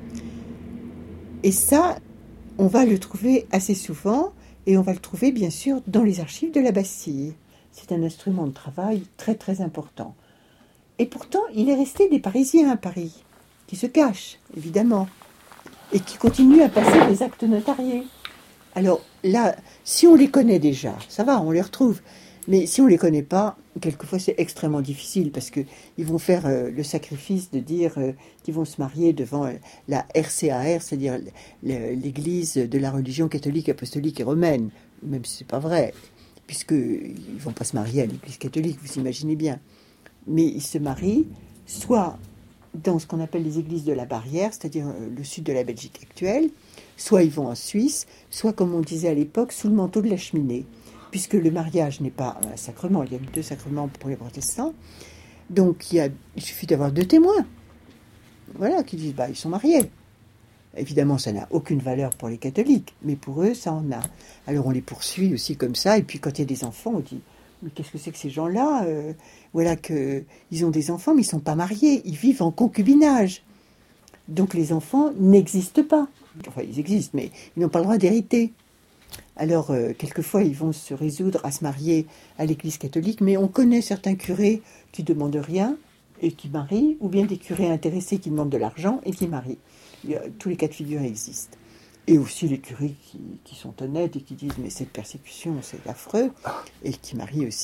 Et ça, on va le trouver assez souvent et on va le trouver bien sûr dans les archives de la Bastille. C'est un instrument de travail très très important. Et pourtant, il est resté des Parisiens à Paris, qui se cachent, évidemment, et qui continuent à passer des actes notariés. Alors là, si on les connaît déjà, ça va, on les retrouve. Mais si on ne les connaît pas, quelquefois c'est extrêmement difficile parce qu'ils vont faire le sacrifice de dire qu'ils vont se marier devant la RCAR, c'est-à-dire l'Église de la religion catholique, apostolique et romaine, même si ce n'est pas vrai, puisqu'ils ne vont pas se marier à l'Église catholique, vous imaginez bien. Mais ils se marient soit dans ce qu'on appelle les églises de la Barrière, c'est-à-dire le sud de la Belgique actuelle, soit ils vont en Suisse, soit, comme on disait à l'époque, sous le manteau de la cheminée, puisque le mariage n'est pas un sacrement, il y a 2 sacrements pour les protestants, donc il suffit d'avoir 2 témoins, voilà, qui disent, ils sont mariés. Évidemment, ça n'a aucune valeur pour les catholiques, mais pour eux, ça en a. Alors on les poursuit aussi comme ça, et puis quand il y a des enfants, on dit, mais qu'est-ce que c'est que ces gens-là voilà qu'ils ont des enfants, mais ils ne sont pas mariés, ils vivent en concubinage. Donc les enfants n'existent pas. Enfin, ils existent, mais ils n'ont pas le droit d'hériter. Alors, quelquefois, ils vont se résoudre à se marier à l'Église catholique, mais on connaît certains curés qui ne demandent rien et qui marient, ou bien des curés intéressés qui demandent de l'argent et qui marient. Tous les cas de figure existent. Et aussi les curés qui sont honnêtes et qui disent « mais cette persécution, c'est affreux », et qui marient aussi.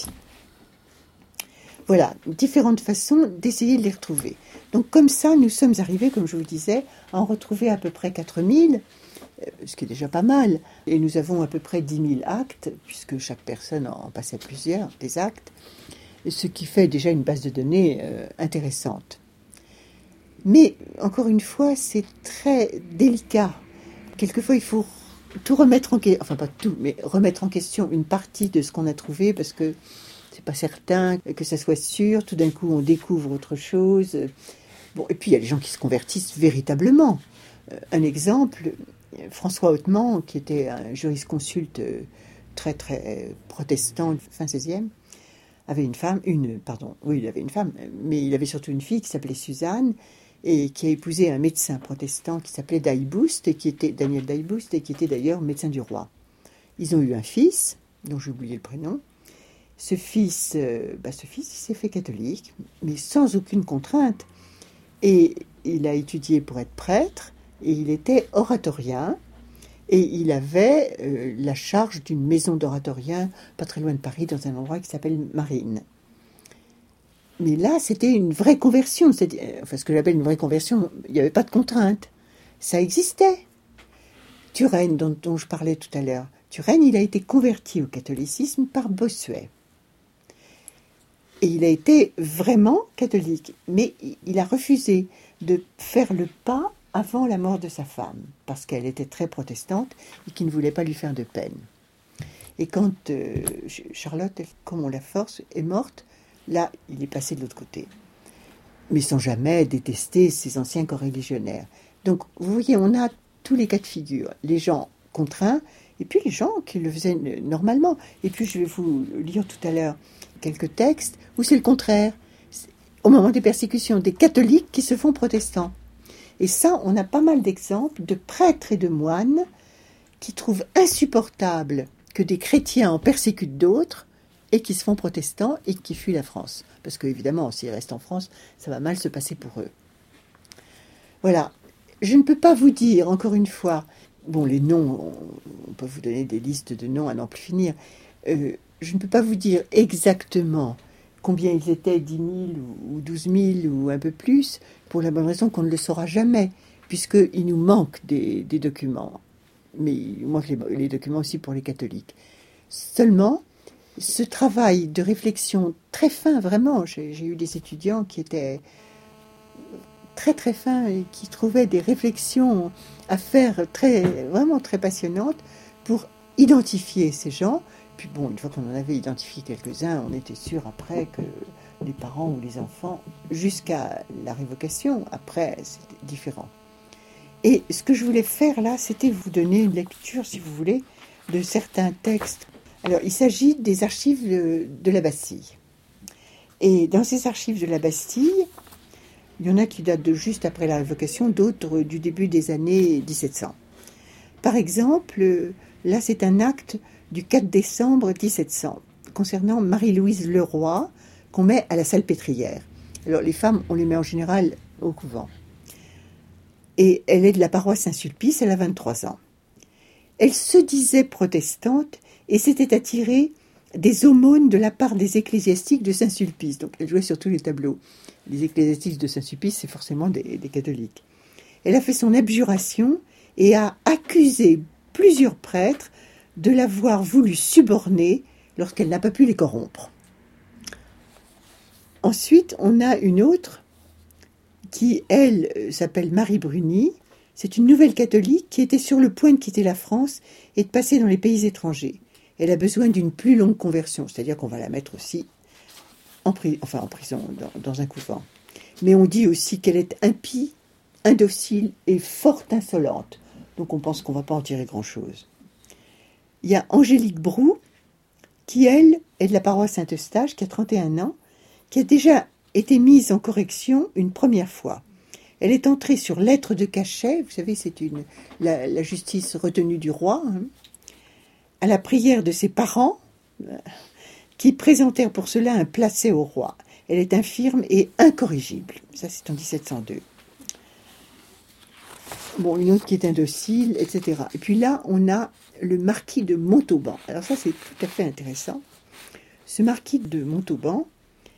Voilà, différentes façons d'essayer de les retrouver. Donc comme ça, nous sommes arrivés, comme je vous disais, à en retrouver à peu près 4000, ce qui est déjà pas mal. Et nous avons à peu près 10 000 actes, puisque chaque personne en passait plusieurs, des actes, ce qui fait déjà une base de données intéressante. Mais, encore une fois, c'est très délicat. Quelquefois, il faut tout remettre en question, enfin pas tout, mais remettre en question une partie de ce qu'on a trouvé, parce que c'est pas certain que ça soit sûr. Tout d'un coup, on découvre autre chose. Bon, et puis, il y a les gens qui se convertissent véritablement. Un exemple, François Hautement, qui était un jurisconsulte très, très protestant, fin 16e, avait une femme, il avait une femme, mais il avait surtout une fille qui s'appelait Suzanne, et qui a épousé un médecin protestant qui s'appelait Daiboust, Daniel Daiboust, et qui était d'ailleurs médecin du roi. Ils ont eu un fils, dont j'ai oublié le prénom. Ce fils, il s'est fait catholique, mais sans aucune contrainte. Et il a étudié pour être prêtre, et il était oratorien, et il avait la charge d'une maison d'oratorien, pas très loin de Paris, dans un endroit qui s'appelle Marines. Mais là, c'était une vraie conversion, ce que j'appelle une vraie conversion, il n'y avait pas de contrainte. Ça existait. Turenne, dont je parlais tout à l'heure, Turenne, il a été converti au catholicisme par Bossuet. Et il a été vraiment catholique, mais il a refusé de faire le pas avant la mort de sa femme, parce qu'elle était très protestante et qu'il ne voulait pas lui faire de peine. Et quand Charlotte, comme on la force, est morte, là, il est passé de l'autre côté. Mais sans jamais détester ses anciens coreligionnaires. Donc, vous voyez, on a tous les cas de figure. Les gens contraints, et puis les gens qui le faisaient normalement. Et puis, je vais vous lire tout à l'heure quelques textes où c'est le contraire. Au moment des persécutions, des catholiques qui se font protestants. Et ça, on a pas mal d'exemples de prêtres et de moines qui trouvent insupportable que des chrétiens en persécutent d'autres, et qui se font protestants et qui fuient la France. Parce qu'évidemment, s'ils restent en France, ça va mal se passer pour eux. Voilà. Je ne peux pas vous dire, encore une fois, bon, les noms, on peut vous donner des listes de noms à n'en plus finir. Je ne peux pas vous dire exactement combien ils étaient, 10 000 ou 12 000 ou un peu plus, pour la bonne raison qu'on ne le saura jamais, puisqu'il nous manque des documents. Mais il manque les documents aussi pour les catholiques. Seulement, ce travail de réflexion très fin, vraiment, j'ai eu des étudiants qui étaient très très fins et qui trouvaient des réflexions à faire vraiment très passionnantes pour identifier ces gens. Puis bon, une fois qu'on en avait identifié quelques-uns, on était sûr après que les parents ou les enfants, jusqu'à la révocation, après c'était différent. Et ce que je voulais faire là, c'était vous donner une lecture, si vous voulez, de certains textes. Alors, il s'agit des archives de la Bastille. Et dans ces archives de la Bastille, il y en a qui datent de juste après la Révocation, d'autres du début des années 1700. Par exemple, là, c'est un acte du 4 décembre 1700, concernant Marie-Louise Leroy, qu'on met à la Salpêtrière. Alors, les femmes, on les met en général au couvent. Et elle est de la paroisse Saint-Sulpice, elle a 23 ans. Elle se disait protestante et s'était attirée des aumônes de la part des ecclésiastiques de Saint-Sulpice. Donc elle jouait sur tous les tableaux. Les ecclésiastiques de Saint-Sulpice, c'est forcément des catholiques. Elle a fait son abjuration et a accusé plusieurs prêtres de l'avoir voulu suborner lorsqu'elle n'a pas pu les corrompre. Ensuite, on a une autre qui, elle, s'appelle Marie Bruni. C'est une nouvelle catholique qui était sur le point de quitter la France et de passer dans les pays étrangers. Elle a besoin d'une plus longue conversion, c'est-à-dire qu'on va la mettre aussi en prison, dans un couvent. Mais on dit aussi qu'elle est impie, indocile et fort insolente. Donc on pense qu'on ne va pas en tirer grand-chose. Il y a Angélique Brou, qui, elle, est de la paroisse Saint-Eustache, qui a 31 ans, qui a déjà été mise en correction une première fois. Elle est entrée sur lettre de cachet, vous savez, c'est la justice retenue du roi, à la prière de ses parents, qui présentèrent pour cela un placet au roi. Elle est infirme et incorrigible. Ça, c'est en 1702. Bon, une autre qui est indocile, etc. Et puis là, on a le marquis de Montauban. Alors ça, c'est tout à fait intéressant. Ce marquis de Montauban,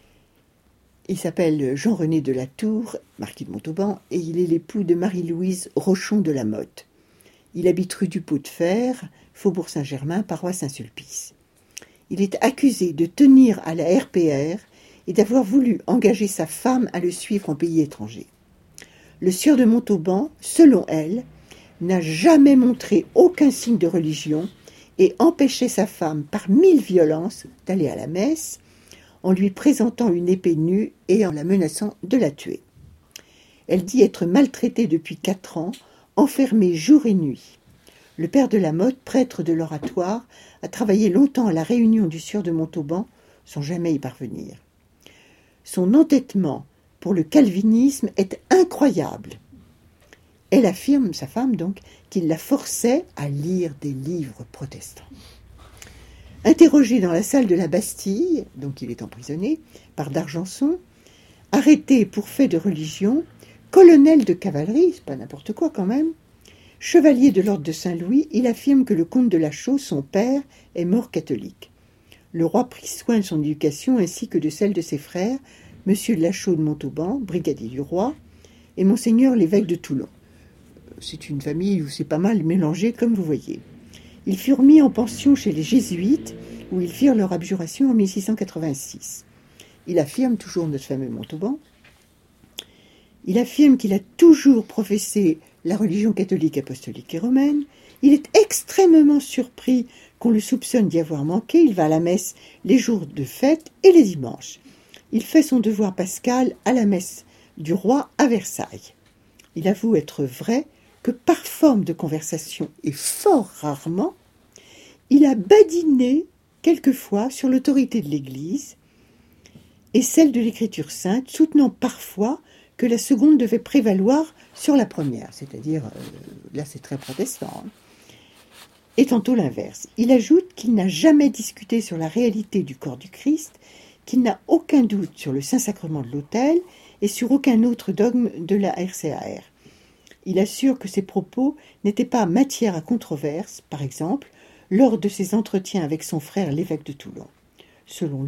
il s'appelle Jean-René de la Tour, marquis de Montauban, et il est l'époux de Marie-Louise Rochon de la Motte. Il habite rue du Pot de Fer, Faubourg Saint-Germain, paroisse Saint-Sulpice. Il est accusé de tenir à la RPR et d'avoir voulu engager sa femme à le suivre en pays étranger. Le sieur de Montauban, selon elle, n'a jamais montré aucun signe de religion et empêchait sa femme par 1000 violences d'aller à la messe, en lui présentant une épée nue et en la menaçant de la tuer. Elle dit être maltraitée depuis 4 ans, enfermée jour et nuit. Le père de la Motte, prêtre de l'oratoire, a travaillé longtemps à la réunion du sieur de Montauban, sans jamais y parvenir. Son entêtement pour le calvinisme est incroyable. Elle affirme, sa femme donc, qu'il la forçait à lire des livres protestants. Interrogé dans la salle de la Bastille, donc il est emprisonné, par d'Argenson, arrêté pour fait de religion, colonel de cavalerie, c'est pas n'importe quoi quand même, chevalier de l'ordre de Saint-Louis, il affirme que le comte de la Chaux, son père, est mort catholique. Le roi prit soin de son éducation ainsi que de celle de ses frères, monsieur de la Chaux de Montauban, brigadier du roi, et monseigneur l'évêque de Toulon. C'est une famille où c'est pas mal mélangé, comme vous voyez. Ils furent mis en pension chez les Jésuites, où ils firent leur abjuration en 1686. Il affirme, toujours notre fameux Montauban, il affirme qu'il a toujours professé la religion catholique, apostolique et romaine. Il est extrêmement surpris qu'on le soupçonne d'y avoir manqué. Il va à la messe les jours de fête et les dimanches. Il fait son devoir pascal à la messe du roi à Versailles. Il avoue être vrai que par forme de conversation et fort rarement, il a badiné quelquefois sur l'autorité de l'Église et celle de l'Écriture sainte, soutenant parfois que la seconde devait prévaloir sur la première, c'est-à-dire, là c'est très protestant, et tantôt l'inverse. Il ajoute qu'il n'a jamais discuté sur la réalité du corps du Christ, qu'il n'a aucun doute sur le Saint-Sacrement de l'autel et sur aucun autre dogme de la RCAR. Il assure que ses propos n'étaient pas matière à controverse, par exemple, lors de ses entretiens avec son frère l'évêque de Toulon. Selon lui,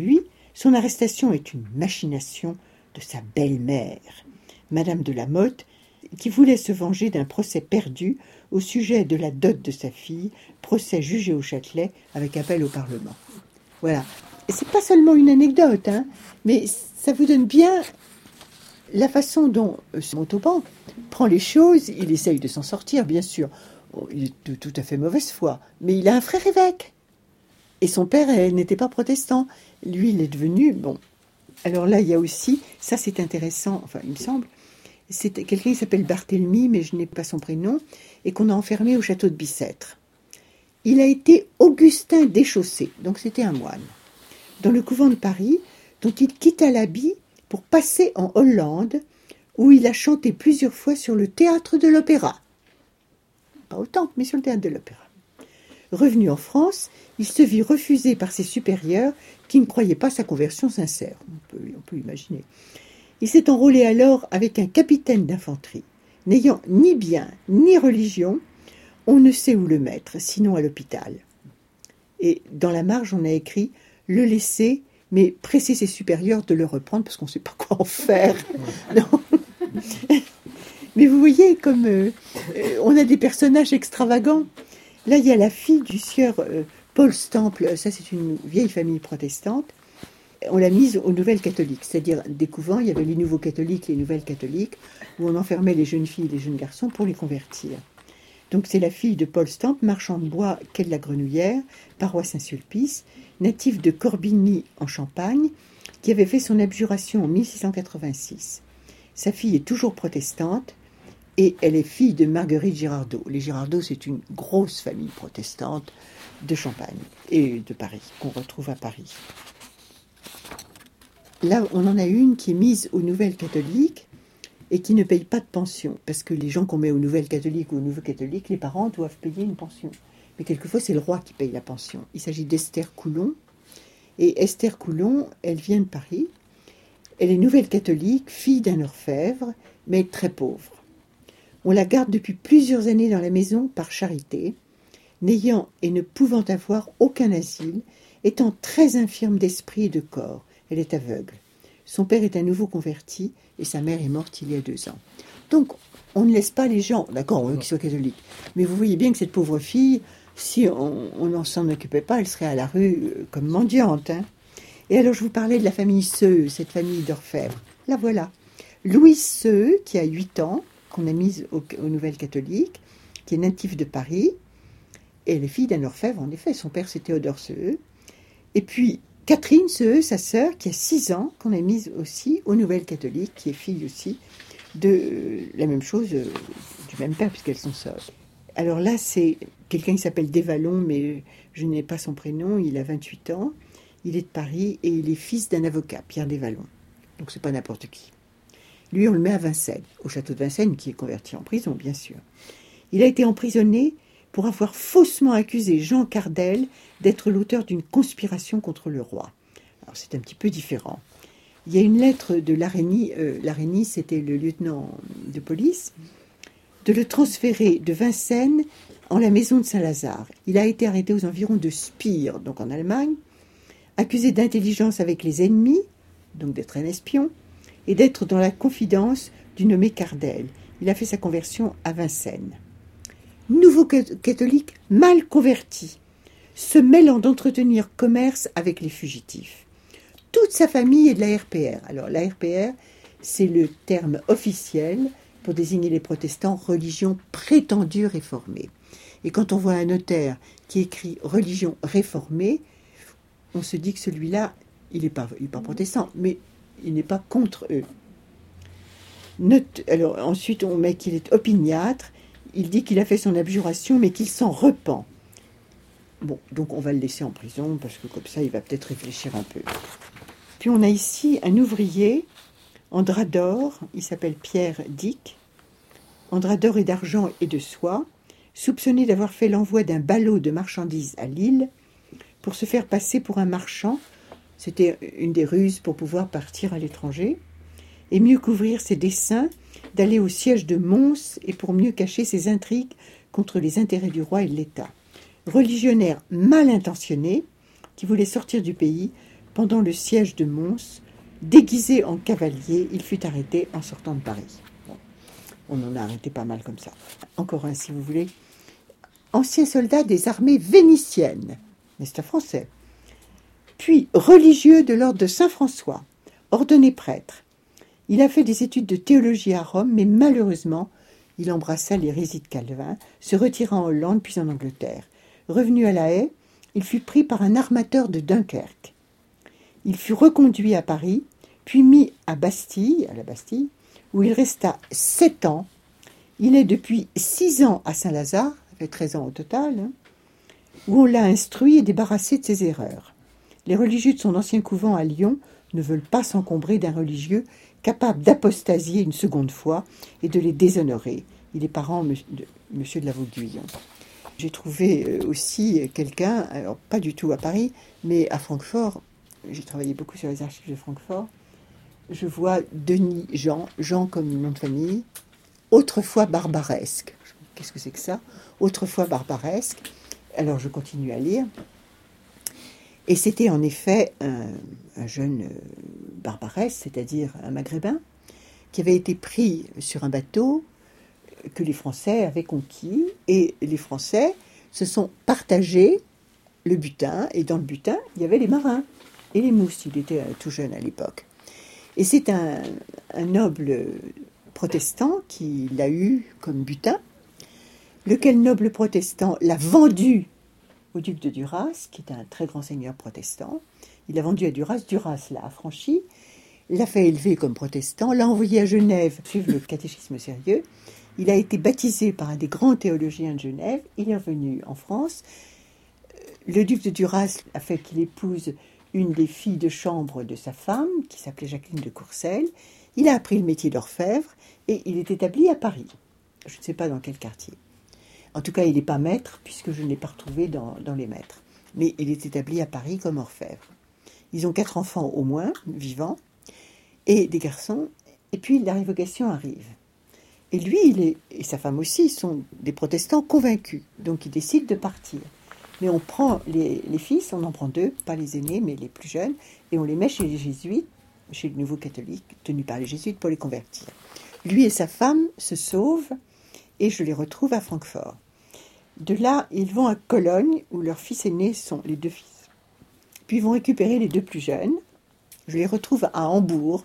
Son arrestation est une machination de sa belle-mère, Madame de la Motte, qui voulait se venger d'un procès perdu au sujet de la dot de sa fille, procès jugé au Châtelet avec appel au Parlement. Voilà. Et c'est pas seulement une anecdote, mais ça vous donne bien la façon dont Montauban prend les choses. Il essaye de s'en sortir, bien sûr. Il est de tout à fait mauvaise foi, mais il a un frère évêque. Et son père n'était pas protestant. Lui, il est devenu... Bon. Alors là, il y a aussi... Ça, c'est intéressant, enfin, il me semble. C'est quelqu'un qui s'appelle Barthélemy, mais je n'ai pas son prénom, et qu'on a enfermé au château de Bicêtre. Il a été Augustin Déchaussé, donc c'était un moine, dans le couvent de Paris, dont il quitta l'habit pour passer en Hollande, où il a chanté plusieurs fois sur le théâtre de l'opéra. Pas autant, mais sur le théâtre de l'opéra. Revenu en France, il se vit refusé par ses supérieurs qui ne croyaient pas sa conversion sincère. On peut imaginer. Il s'est enrôlé alors avec un capitaine d'infanterie. N'ayant ni bien ni religion, on ne sait où le mettre, sinon à l'hôpital. Et dans la marge, on a écrit « le laisser, mais presser ses supérieurs de le reprendre parce qu'on ne sait pas quoi en faire. » Non. Mais vous voyez, comme on a des personnages extravagants. Là, il y a la fille du sieur Paul Stample, ça c'est une vieille famille protestante. On l'a mise aux nouvelles catholiques, c'est-à-dire des couvents, il y avait les nouveaux catholiques, les nouvelles catholiques, où on enfermait les jeunes filles et les jeunes garçons pour les convertir. Donc c'est la fille de Paul Stample, marchand de bois quai de la Grenouillère, paroisse Saint-Sulpice, native de Corbigny en Champagne, qui avait fait son abjuration en 1686. Sa fille est toujours protestante, et elle est fille de Marguerite Girardot. Les Girardot, c'est une grosse famille protestante de Champagne et de Paris, qu'on retrouve à Paris. Là, on en a une qui est mise aux nouvelles catholiques et qui ne paye pas de pension. Parce que les gens qu'on met aux nouvelles catholiques ou aux nouveaux catholiques, les parents doivent payer une pension. Mais quelquefois, c'est le roi qui paye la pension. Il s'agit d'Esther Coulon. Et Esther Coulon, elle vient de Paris. Elle est nouvelle catholique, fille d'un orfèvre, mais très pauvre. On la garde depuis plusieurs années dans la maison par charité, n'ayant et ne pouvant avoir aucun asile, étant très infirme d'esprit et de corps. Elle est aveugle. Son père est à nouveau converti et sa mère est morte il y a 2 ans. Donc, on ne laisse pas les gens, d'accord, on veut qu'ils soient catholiques, mais vous voyez bien que cette pauvre fille, si on n'en s'en occupait pas, elle serait à la rue comme mendiante. Et alors, je vous parlais de la famille Seux, cette famille d'orfèvres. La voilà. Louise Seux, qui a 8 ans, qu'on a mise aux nouvelles catholiques, qui est native de Paris, et elle est fille d'un orfèvre, en effet. Son père, c'est Théodore Seux. Et puis, Catherine Seux, sa sœur, qui a 6 ans, qu'on a mise aussi aux nouvelles catholiques, qui est fille aussi de la même chose, du même père, puisqu'elles sont sœurs. Alors là, c'est quelqu'un qui s'appelle Desvallons, mais je n'ai pas son prénom, il a 28 ans, il est de Paris, et il est fils d'un avocat, Pierre Desvallons. Donc c'est pas n'importe qui. Lui, on le met à Vincennes, au château de Vincennes, qui est converti en prison, bien sûr. Il a été emprisonné pour avoir faussement accusé Jean Cardel d'être l'auteur d'une conspiration contre le roi. Alors c'est un petit peu différent. Il y a une lettre de Larénie, Larénie c'était le lieutenant de police, de le transférer de Vincennes en la maison de Saint-Lazare. Il a été arrêté aux environs de Spire, donc en Allemagne, accusé d'intelligence avec les ennemis, donc d'être un espion, et d'être dans la confidence du nommé Cardel. Il a fait sa conversion à Vincennes. Nouveau catholique mal converti, se mêlant d'entretenir commerce avec les fugitifs. Toute sa famille est de la RPR. Alors la RPR, c'est le terme officiel pour désigner les protestants, religion prétendue réformée. Et quand on voit un notaire qui écrit religion réformée, on se dit que celui-là, il n'est pas protestant, mais il n'est pas contre eux. Alors ensuite, on met qu'il est opiniâtre. Il dit qu'il a fait son abjuration, mais qu'il s'en repent. Bon, donc on va le laisser en prison, parce que comme ça, il va peut-être réfléchir un peu. Puis on a ici un ouvrier en drap d'or, il s'appelle Pierre Dick, en drap d'or et d'argent et de soie, soupçonné d'avoir fait l'envoi d'un ballot de marchandises à Lille pour se faire passer pour un marchand. C'était une des ruses pour pouvoir partir à l'étranger, et mieux couvrir ses desseins, d'aller au siège de Mons et pour mieux cacher ses intrigues contre les intérêts du roi et de l'État. Religionnaire mal intentionné, qui voulait sortir du pays, pendant le siège de Mons, déguisé en cavalier, il fut arrêté en sortant de Paris. Bon, on en a arrêté pas mal comme ça. Encore un, si vous voulez. Ancien soldat des armées vénitiennes, mais c'est un Français. Puis religieux de l'ordre de Saint-François, ordonné prêtre. Il a fait des études de théologie à Rome, mais malheureusement, il embrassa l'hérésie de Calvin, se retirant en Hollande puis en Angleterre. Revenu à La Haye, il fut pris par un armateur de Dunkerque. Il fut reconduit à Paris, puis mis à la Bastille, où il resta 7 ans. Il est depuis 6 ans à Saint-Lazare, ça fait 13 ans au total, où on l'a instruit et débarrassé de ses erreurs. Les religieux de son ancien couvent à Lyon ne veulent pas s'encombrer d'un religieux capable d'apostasier une seconde fois et de les déshonorer. Il est parent de Monsieur de la Vauguyon. J'ai trouvé aussi quelqu'un, alors pas du tout à Paris, mais à Francfort. J'ai travaillé beaucoup sur les archives de Francfort. Je vois Denis Jean comme nom de famille, autrefois barbaresque. Qu'est-ce que c'est que ça? Autrefois barbaresque. Alors je continue à lire. Et c'était en effet un jeune barbaresque, c'est-à-dire un maghrébin, qui avait été pris sur un bateau que les Français avaient conquis. Et les Français se sont partagés le butin. Et dans le butin, il y avait les marins et les mousses. Il était tout jeune à l'époque. Et c'est un noble protestant qui l'a eu comme butin, lequel noble protestant l'a vendu au duc de Duras, qui est un très grand seigneur protestant. Il l'a vendu à Duras, Duras l'a affranchi, l'a fait élever comme protestant, l'a envoyé à Genève suivre le catéchisme sérieux. Il a été baptisé par un des grands théologiens de Genève. Il est revenu en France. Le duc de Duras a fait qu'il épouse une des filles de chambre de sa femme, qui s'appelait Jacqueline de Courcelles. Il a appris le métier d'orfèvre et il est établi à Paris. Je ne sais pas dans quel quartier. En tout cas, il n'est pas maître, puisque je ne l'ai pas retrouvé dans les maîtres. Mais il est établi à Paris comme orfèvre. Ils ont 4 enfants au moins, vivants, et des garçons. Et puis la révocation arrive. Et lui, et sa femme aussi, sont des protestants convaincus. Donc ils décident de partir. Mais on prend les fils, on en prend 2, pas les aînés, mais les plus jeunes, et on les met chez les jésuites, chez le nouveau catholique, tenu par les jésuites pour les convertir. Lui et sa femme se sauvent, et je les retrouve à Francfort. De là, ils vont à Cologne, où leurs fils aînés sont les 2 fils. Puis ils vont récupérer les 2 plus jeunes. Je les retrouve à Hambourg.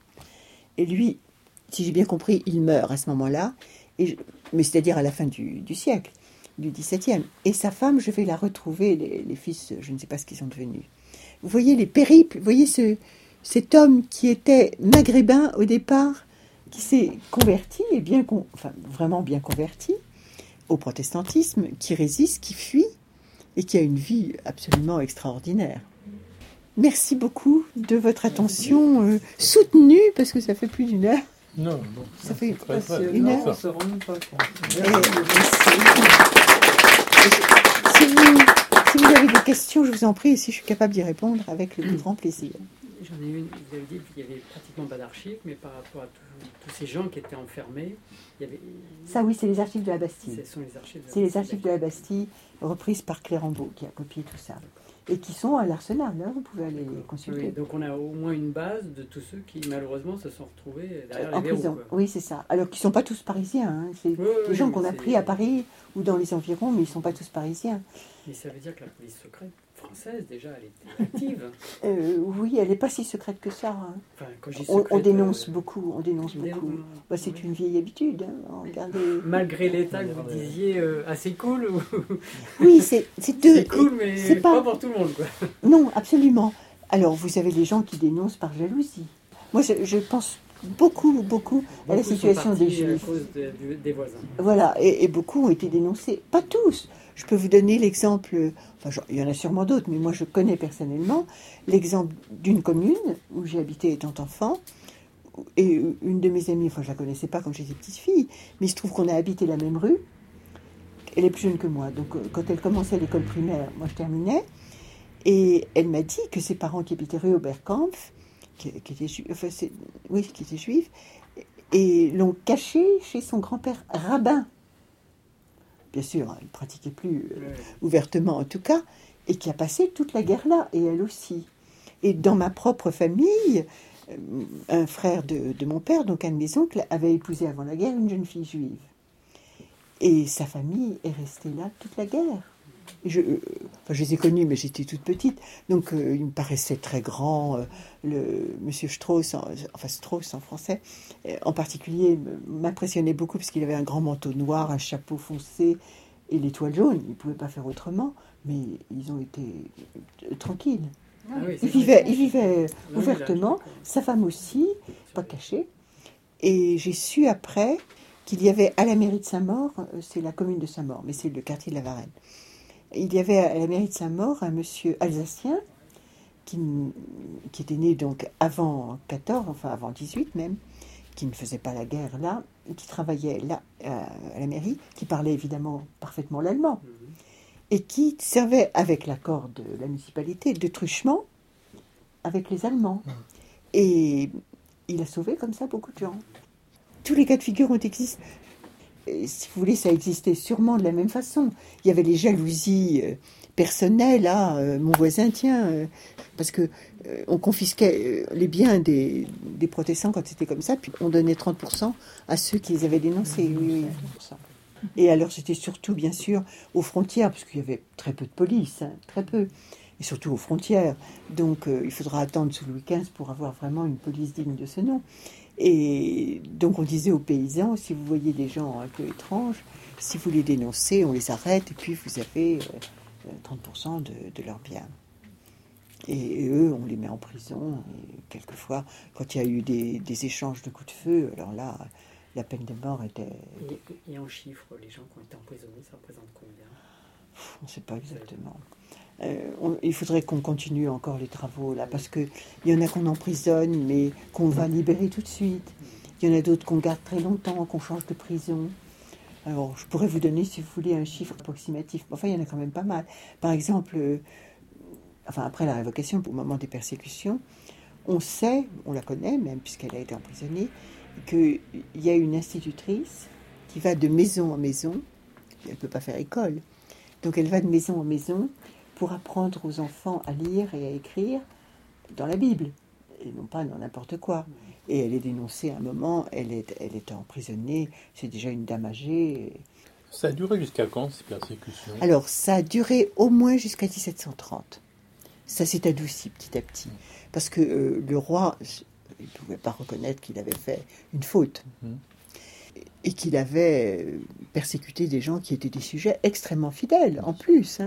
Et lui, si j'ai bien compris, il meurt à ce moment-là, mais c'est-à-dire à la fin du siècle, du XVIIe. Et sa femme, je vais la retrouver, les fils, je ne sais pas ce qu'ils sont devenus. Vous voyez les périples, vous voyez cet homme qui était maghrébin au départ, qui s'est converti, et vraiment bien converti, au protestantisme, qui résiste, qui fuit, et qui a une vie absolument extraordinaire. Merci beaucoup de votre attention soutenue, parce que ça fait plus d'1 heure. Non, ça fait très 1 heure. ça se rend pas compte. Si vous avez des questions, je vous en prie, et si je suis capable d'y répondre, avec le plus grand plaisir. J'en ai une. Vous avez dit qu'il n'y avait pratiquement pas d'archives, mais par rapport à tous ces gens qui étaient enfermés, il y avait... Ça, oui, c'est les archives de la Bastille. Ce sont les archives de la C'est les archives de la Bastille, reprises par Clérambault, qui a copié tout ça. Et qui sont à l'Arsenal, là, vous pouvez aller les consulter. Oui, donc on a au moins une base de tous ceux qui, malheureusement, se sont retrouvés derrière en les verrous. prison. Quoi. Oui, c'est ça. Alors qu'ils ne sont pas tous parisiens. Hein. C'est des gens qu'on a pris à Paris ou dans les environs, mais ils ne sont pas tous parisiens. Mais ça veut dire que la police secrète française, déjà, elle était active. Oui, elle n'est pas si secrète que ça. Hein. Enfin, quand j'y On dénonce beaucoup. On dénonce beaucoup. Bah, c'est une vieille habitude. Hein. Regardez. Malgré l'état que vous disiez assez cool. Ou... Oui, c'est cool, mais c'est pas pour tout le monde. Quoi. Non, absolument. Alors, vous avez les gens qui dénoncent par jalousie. Moi, je pense beaucoup à la situation des Juifs. À cause des voisins. Voilà, et beaucoup ont été dénoncés. Pas tous. Je peux vous donner l'exemple, enfin, il y en a sûrement d'autres, mais moi je connais personnellement l'exemple d'une commune où j'ai habité étant enfant, et une de mes amies, enfin je la connaissais pas quand j'étais petite fille, mais il se trouve qu'on a habité la même rue. Elle est plus jeune que moi, donc quand elle commençait l'école primaire, moi je terminais, et elle m'a dit que ses parents qui habitaient rue Oberkampf, qui étaient juifs, et l'ont caché chez son grand-père rabbin. Bien sûr, elle ne pratiquait plus ouvertement en tout cas, et qui a passé toute la guerre là, et elle aussi. Et dans ma propre famille, un frère de mon père, donc un de mes oncles, avait épousé avant la guerre une jeune fille juive. Et sa famille est restée là toute la guerre. Et je les ai connus, mais j'étais toute petite. Donc, il me paraissait très grand. Monsieur Strauss, Strauss en français, en particulier, m'impressionnait beaucoup parce qu'il avait un grand manteau noir, un chapeau foncé et l'étoile jaune. Il ne pouvait pas faire autrement, mais ils ont été tranquilles. Ah oui, Il vivait ouvertement, sa femme aussi, pas cachée. Et j'ai su après qu'il y avait à la mairie de Saint-Maur, c'est la commune de Saint-Maur, mais c'est le quartier de la Varenne, il y avait à la mairie de Saint-Maur un monsieur alsacien qui était né donc avant 14, enfin avant 18 même, qui ne faisait pas la guerre là, qui travaillait là à la mairie, qui parlait évidemment parfaitement l'allemand, et qui servait avec l'accord de la municipalité de truchement avec les Allemands. Et il a sauvé comme ça beaucoup de gens. Tous les cas de figure ont existé. Si vous voulez, ça existait sûrement de la même façon. Il y avait les jalousies personnelles. Mon voisin, tiens, parce que on confisquait les biens des protestants quand c'était comme ça, puis on donnait 30% à ceux qui les avaient dénoncés. Oui, 30%. Et alors, c'était surtout, bien sûr, aux frontières, parce qu'il y avait très peu de police, très peu, et surtout aux frontières. Donc, il faudra attendre sous Louis XV pour avoir vraiment une police digne de ce nom. Et donc on disait aux paysans, si vous voyez des gens un peu étranges, si vous les dénoncez, on les arrête et puis vous avez 30% de leurs biens. Et eux, on les met en prison. Et quelquefois, quand il y a eu des échanges de coups de feu, alors là, la peine de mort était... Et en chiffres, les gens qui ont été emprisonnés, ça représente combien ? On ne sait pas exactement. Il faudrait qu'on continue encore les travaux là, parce qu'il y en a qu'on emprisonne, mais qu'on va libérer tout de suite. Il y en a d'autres qu'on garde très longtemps, qu'on change de prison. Alors, je pourrais vous donner, si vous voulez, un chiffre approximatif. Enfin, il y en a quand même pas mal. Par exemple, après la révocation, au moment des persécutions, on sait, on la connaît même, puisqu'elle a été emprisonnée, qu'il y a une institutrice qui va de maison en maison. Elle ne peut pas faire école. Donc, elle va de maison en maison pour apprendre aux enfants à lire et à écrire dans la Bible, et non pas dans n'importe quoi. Et elle est dénoncée à un moment, elle est emprisonnée, c'est déjà une dame âgée. Ça a duré jusqu'à quand, ces persécutions ? Alors, ça a duré au moins jusqu'à 1730. Ça s'est adouci petit à petit. Parce que le roi, il ne pouvait pas reconnaître qu'il avait fait une faute. Et qu'il avait persécuté des gens qui étaient des sujets extrêmement fidèles, en plus.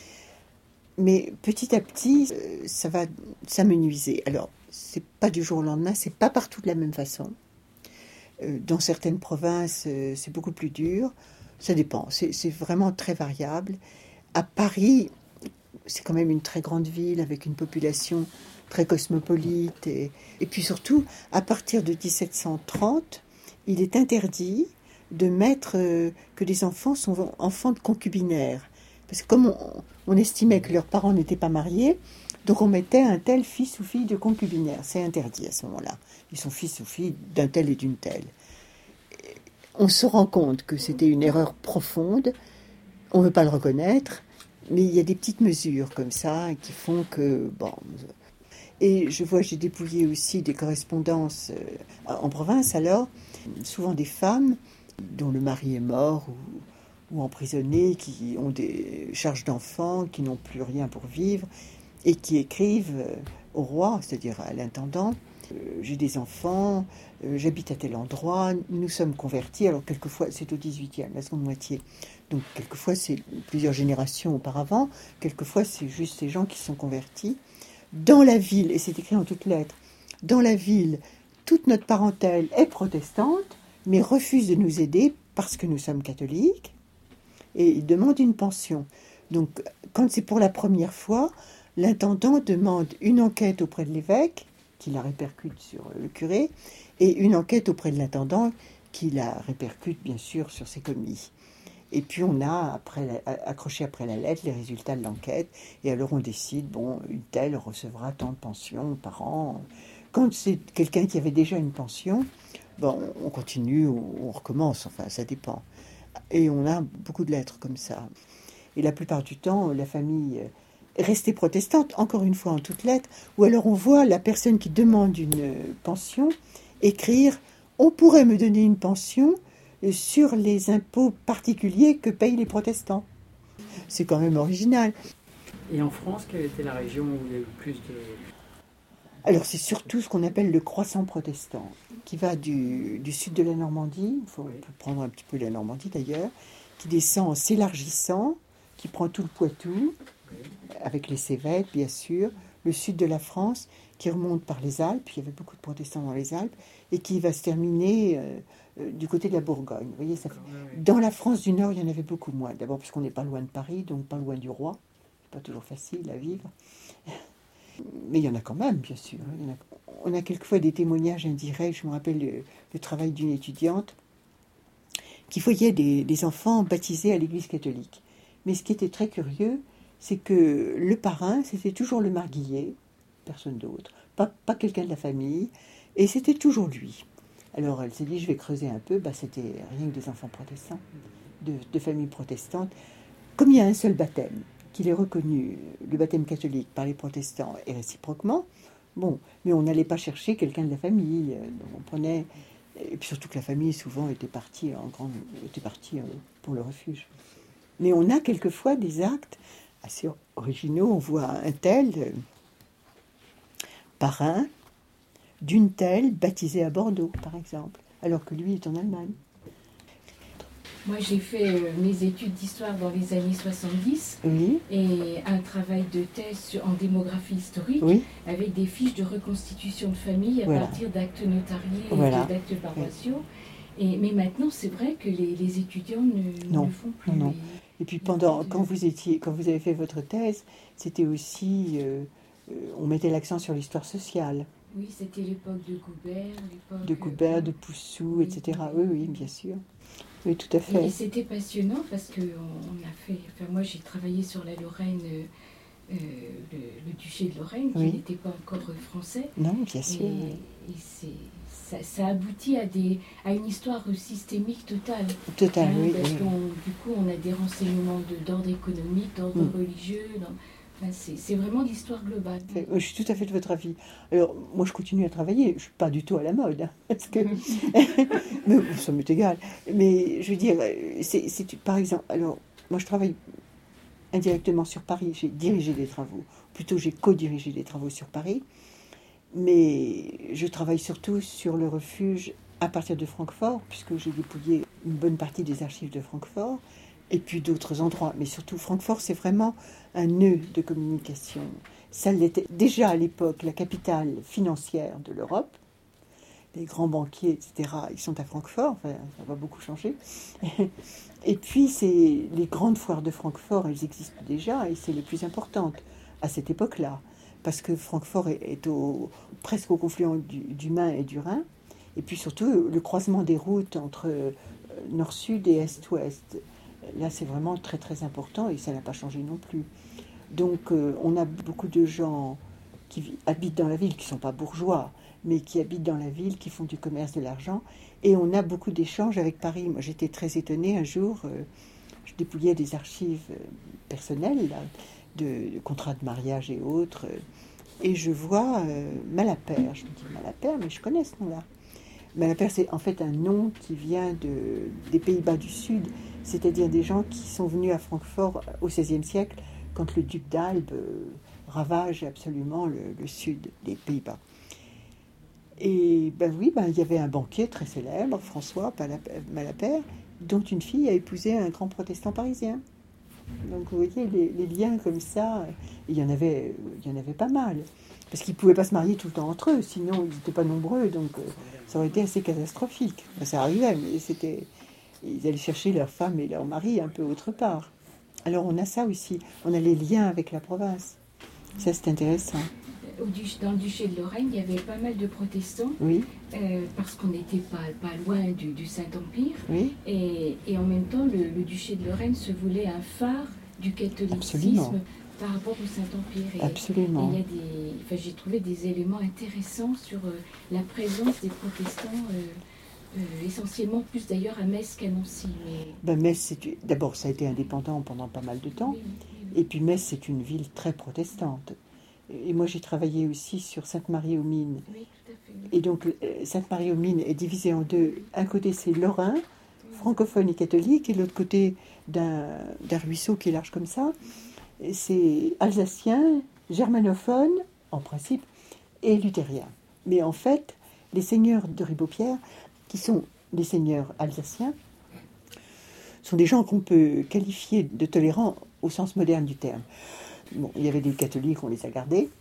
Mais petit à petit, ça va s'amenuiser. Alors, c'est pas du jour au lendemain, c'est pas partout de la même façon. Dans certaines provinces, c'est beaucoup plus dur. Ça dépend, c'est vraiment très variable. À Paris, c'est quand même une très grande ville avec une population très cosmopolite. Et puis surtout, à partir de 1730, il est interdit de mettre que les enfants sont enfants de concubinaires. Parce que comme on estimait que leurs parents n'étaient pas mariés, donc on mettait un tel fils ou fille de concubinaire. C'est interdit à ce moment-là. Ils sont fils ou filles d'un tel et d'une telle. On se rend compte que c'était une erreur profonde. On ne veut pas le reconnaître, mais il y a des petites mesures comme ça qui font que... Bon. Et j'ai dépouillé aussi des correspondances en province, alors, souvent des femmes dont le mari est mort ou emprisonnés, qui ont des charges d'enfants, qui n'ont plus rien pour vivre, et qui écrivent au roi, c'est-à-dire à l'intendant, j'ai des enfants, j'habite à tel endroit, nous sommes convertis, alors quelquefois c'est au 18e, la seconde moitié, donc quelquefois c'est plusieurs générations auparavant, quelquefois c'est juste ces gens qui sont convertis, dans la ville, et c'est écrit en toutes lettres, dans la ville, toute notre parentèle est protestante, mais refuse de nous aider parce que nous sommes catholiques, et il demande une pension. Donc, quand c'est pour la première fois, l'intendant demande une enquête auprès de l'évêque, qui la répercute sur le curé, et une enquête auprès de l'intendant, qui la répercute bien sûr sur ses commis. Et puis on a accroché après la lettre les résultats de l'enquête, et alors on décide, une telle recevra tant de pensions par an. Quand c'est quelqu'un qui avait déjà une pension, on continue ou on recommence, enfin ça dépend. Et on a beaucoup de lettres comme ça. Et la plupart du temps, la famille rester protestante, encore une fois en toutes lettres, ou alors on voit la personne qui demande une pension écrire « On pourrait me donner une pension sur les impôts particuliers que payent les protestants ». C'est quand même original. Et en France, quelle était la région où il y a eu plus de... Alors c'est surtout ce qu'on appelle le croissant protestant, qui va du sud de la Normandie, il faut prendre un petit peu la Normandie d'ailleurs, qui descend en s'élargissant, qui prend tout le Poitou, avec les Cévennes bien sûr, le sud de la France, qui remonte par les Alpes, il y avait beaucoup de protestants dans les Alpes, et qui va se terminer du côté de la Bourgogne. Vous voyez, ça fait... Dans la France du Nord, il y en avait beaucoup moins. D'abord parce qu'on n'est pas loin de Paris, donc pas loin du roi. C'est pas toujours facile à vivre. Mais il y en a quand même, bien sûr. On a quelquefois des témoignages indirects. Je me rappelle le travail d'une étudiante qui voyait des enfants baptisés à l'église catholique. Mais ce qui était très curieux, c'est que le parrain, c'était toujours le marguillier, personne d'autre, pas quelqu'un de la famille, et c'était toujours lui. Alors elle s'est dit, je vais creuser un peu, c'était rien que des enfants protestants, de familles protestantes. Comme il y a un seul baptême, qu'il est reconnu, le baptême catholique par les protestants et réciproquement, mais on n'allait pas chercher quelqu'un de la famille, on prenait, et puis surtout que la famille souvent était partie pour le refuge. Mais on a quelquefois des actes assez originaux, on voit un tel parrain d'une telle baptisée à Bordeaux, par exemple, alors que lui est en Allemagne. Moi, j'ai fait mes études d'histoire dans les années 70 et un travail de thèse en démographie historique avec des fiches de reconstitution de famille à partir d'actes notariés et d'actes paroissiaux. Mais maintenant, c'est vrai que les étudiants ne le font plus. Non. Et puis quand vous avez fait votre thèse, c'était aussi, on mettait l'accent sur l'histoire sociale. Oui, c'était l'époque de Goubert, de Poussou, etc. Oui, bien sûr. Oui, tout à fait. Et c'était passionnant parce que moi j'ai travaillé sur la Lorraine, le duché de Lorraine, qui n'était pas encore français. Non, bien sûr. Et ça aboutit à une histoire systémique totale. Totale, oui. Parce du coup, on a des renseignements d'ordre économique, d'ordre religieux. C'est vraiment l'histoire globale. Je suis tout à fait de votre avis. Alors, moi, je continue à travailler. Je ne suis pas du tout à la mode. Parce que... mais ça m'est égal. Mais je veux dire, par exemple... Alors, moi, je travaille indirectement sur Paris. J'ai dirigé des travaux. Plutôt, j'ai co-dirigé des travaux sur Paris. Mais je travaille surtout sur le refuge à partir de Francfort, puisque j'ai dépouillé une bonne partie des archives de Francfort. Et puis d'autres endroits. Mais surtout, Francfort, c'est vraiment un nœud de communication. Ça l'était déjà à l'époque, la capitale financière de l'Europe. Les grands banquiers, etc., ils sont à Francfort. Enfin, ça va beaucoup changer. Et puis, les grandes foires de Francfort, elles existent déjà et c'est les plus importantes à cette époque-là. Parce que Francfort est presque au confluent du Main et du Rhin. Et puis surtout, le croisement des routes entre nord-sud et est-ouest. Là, c'est vraiment très, très important et ça n'a pas changé non plus. Donc, on a beaucoup de gens qui habitent dans la ville, qui ne sont pas bourgeois, mais qui habitent dans la ville, qui font du commerce, de l'argent. Et on a beaucoup d'échanges avec Paris. Moi, j'étais très étonnée. Un jour, je dépouillais des archives personnelles, là, de contrats de mariage et autres. Et je vois Malapert. Je me dis, Malapert, mais je connais ce nom-là. Malapert, c'est en fait un nom qui vient des Pays-Bas du Sud, c'est-à-dire des gens qui sont venus à Francfort au XVIe siècle, quand le duc d'Albe ravage absolument le sud des Pays-Bas. Et il y avait un banquier très célèbre, François Malapert, dont une fille a épousé un grand protestant parisien. Donc vous voyez, les liens comme ça, il y en avait pas mal. Parce qu'ils ne pouvaient pas se marier tout le temps entre eux, sinon ils n'étaient pas nombreux, donc ça aurait été assez catastrophique. Enfin, ça arrivait, mais ils allaient chercher leur femme et leur mari un peu autre part. Alors on a ça aussi, on a les liens avec la province. Ça, c'est intéressant. Dans le duché de Lorraine, il y avait pas mal de protestants, parce qu'on n'était pas loin du Saint-Empire. Oui. Et en même temps, le duché de Lorraine se voulait un phare du catholicisme par rapport au Saint-Empire. Absolument. Et j'ai trouvé des éléments intéressants sur la présence des protestants, essentiellement plus d'ailleurs à Metz qu'à Nancy. Metz, d'abord, ça a été indépendant pendant pas mal de temps. Et puis Metz, c'est une ville très protestante. Et moi, j'ai travaillé aussi sur Sainte-Marie-aux-Mines. Oui, tout à fait. Et donc, Sainte-Marie-aux-Mines est divisée en deux. Un côté, c'est lorrain, francophone et catholique, et l'autre côté, d'un ruisseau qui est large comme ça, c'est alsacien, germanophone, en principe, et luthérien. Mais en fait, les seigneurs de Ribeaupierre, qui sont des seigneurs alsaciens, sont des gens qu'on peut qualifier de tolérants au sens moderne du terme. Bon, il y avait des catholiques, on les a gardés,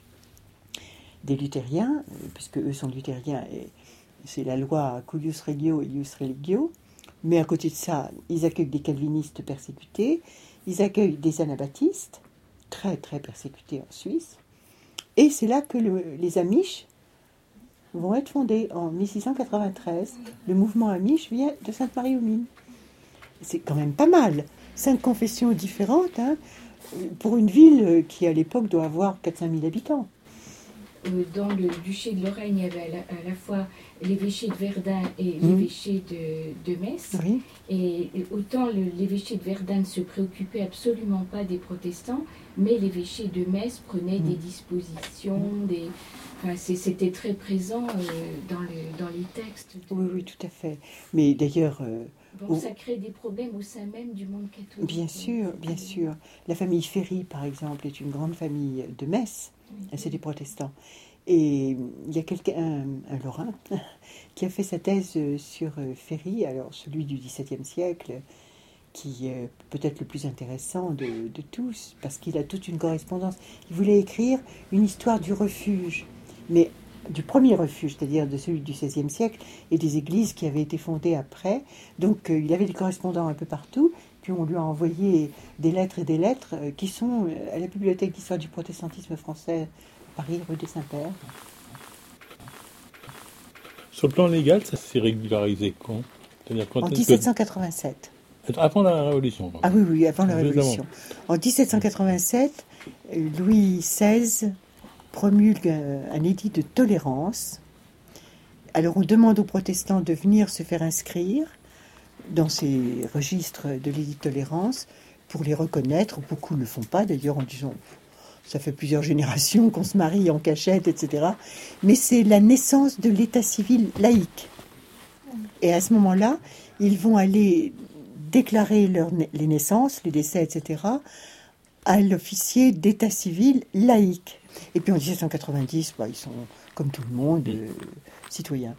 des luthériens, puisque eux sont luthériens, et c'est la loi cuius regio et ius religio. Mais à côté de ça, ils accueillent des calvinistes persécutés, ils accueillent des anabaptistes, très très persécutés en Suisse. Et c'est là que les Amish vont être fondés en 1693. Le mouvement Amish vient de Sainte-Marie-aux-Mines. C'est quand même pas mal. 5 confessions différentes, hein, pour une ville qui à l'époque doit avoir 400 000 habitants. Dans le duché de Lorraine, il y avait à la fois l'évêché de Verdun et l'évêché de Metz. Oui. Et autant l'évêché de Verdun ne se préoccupait absolument pas des protestants, mais l'évêché de Metz prenait des dispositions, c'était très présent dans les textes. Oui, tout à fait. Mais d'ailleurs... Donc ça crée des problèmes au sein même du monde catholique. Bien sûr, bien sûr. La famille Ferry, par exemple, est une grande famille de Metz. C'est des protestants. Et il y a un Lorrain, qui a fait sa thèse sur Ferry, alors celui du XVIIe siècle, qui est peut-être le plus intéressant de tous, parce qu'il a toute une correspondance. Il voulait écrire une histoire du refuge, mais du premier refuge, c'est-à-dire de celui du XVIe siècle, et des églises qui avaient été fondées après. Donc il avait des correspondants un peu partout, puis on lui a envoyé des lettres et des lettres qui sont à la Bibliothèque d'histoire du protestantisme français, à Paris, rue des Saints-Pères. Sur le plan légal, ça s'est régularisé quand? C'est-à-dire quand en 1787. Avant la Révolution. Ah oui, avant la Révolution. En 1787, Louis XVI promulgue un édit de tolérance. Alors on demande aux protestants de venir se faire inscrire dans ces registres de l'édit de tolérance pour les reconnaître. Beaucoup ne le font pas d'ailleurs en disant ça fait plusieurs générations qu'on se marie en cachette, etc. Mais c'est la naissance de l'état civil laïque. Et à ce moment-là, ils vont aller déclarer les naissances, les décès, etc. à l'officier d'état civil laïque. Et puis en 1790, ils sont, comme tout le monde, citoyens.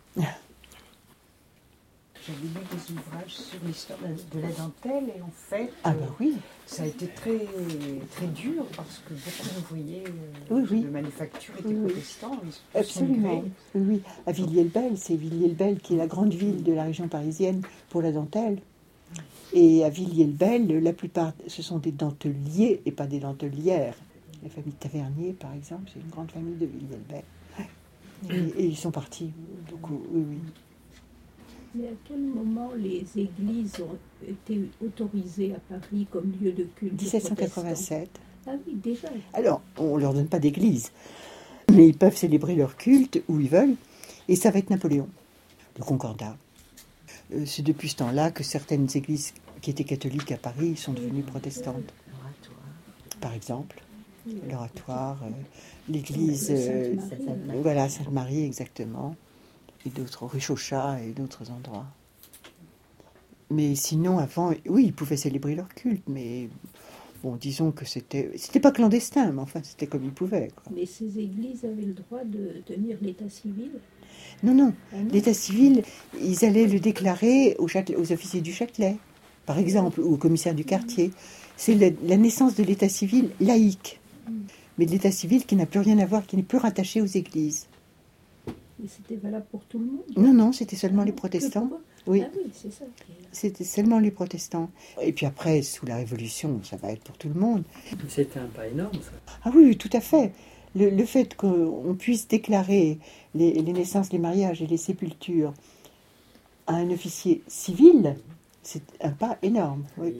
J'avais lu des ouvrages sur l'histoire de la dentelle et en fait, Oui. Ça a été très, très dur parce que beaucoup d'ouvriers de manufacture étaient protestants. Absolument. Oui. À Villiers-le-Bel, c'est Villiers-le-Bel qui est la grande ville de la région parisienne pour la dentelle. Et à Villiers-le-Bel, la plupart, ce sont des denteliers et pas des dentelières. La famille Tavernier, par exemple, c'est une grande famille de Villiers-le-Bel. Et ils sont partis, beaucoup, oui. Mais à quel moment les églises ont été autorisées à Paris comme lieu de culte? 1787. Ah oui, déjà. Alors, on ne leur donne pas d'église, mais ils peuvent célébrer leur culte où ils veulent, et ça va être Napoléon, le Concordat. C'est depuis ce temps-là que certaines églises qui étaient catholiques à Paris sont devenues protestantes. Par exemple, l'oratoire, l'église, Sainte-Marie, exactement. Et d'autres, rue Chauchat et d'autres endroits. Mais sinon, avant, oui, ils pouvaient célébrer leur culte, mais bon, disons que c'était pas clandestin, mais enfin, c'était comme ils pouvaient, quoi. Mais ces églises avaient le droit de tenir l'état civil? Non. L'état civil, ils allaient le déclarer aux officiers du Châtelet, par exemple, ou au commissaire du quartier. C'est la naissance de l'état civil laïque, mais de l'état civil qui n'a plus rien à voir, qui n'est plus rattaché aux églises. Et c'était valable pour tout le monde? Non, c'était seulement les protestants. Oui. Ah oui, c'est ça. C'était seulement les protestants. Et puis après, sous la Révolution, ça va être pour tout le monde. C'était un pas énorme, ça. Ah oui, tout à fait. Le fait qu'on puisse déclarer les naissances, les mariages et les sépultures à un officier civil, c'est un pas énorme. Oui.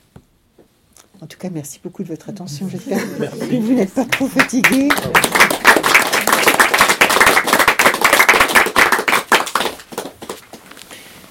En tout cas, merci beaucoup de votre attention. J'espère que vous n'êtes pas trop fatigués.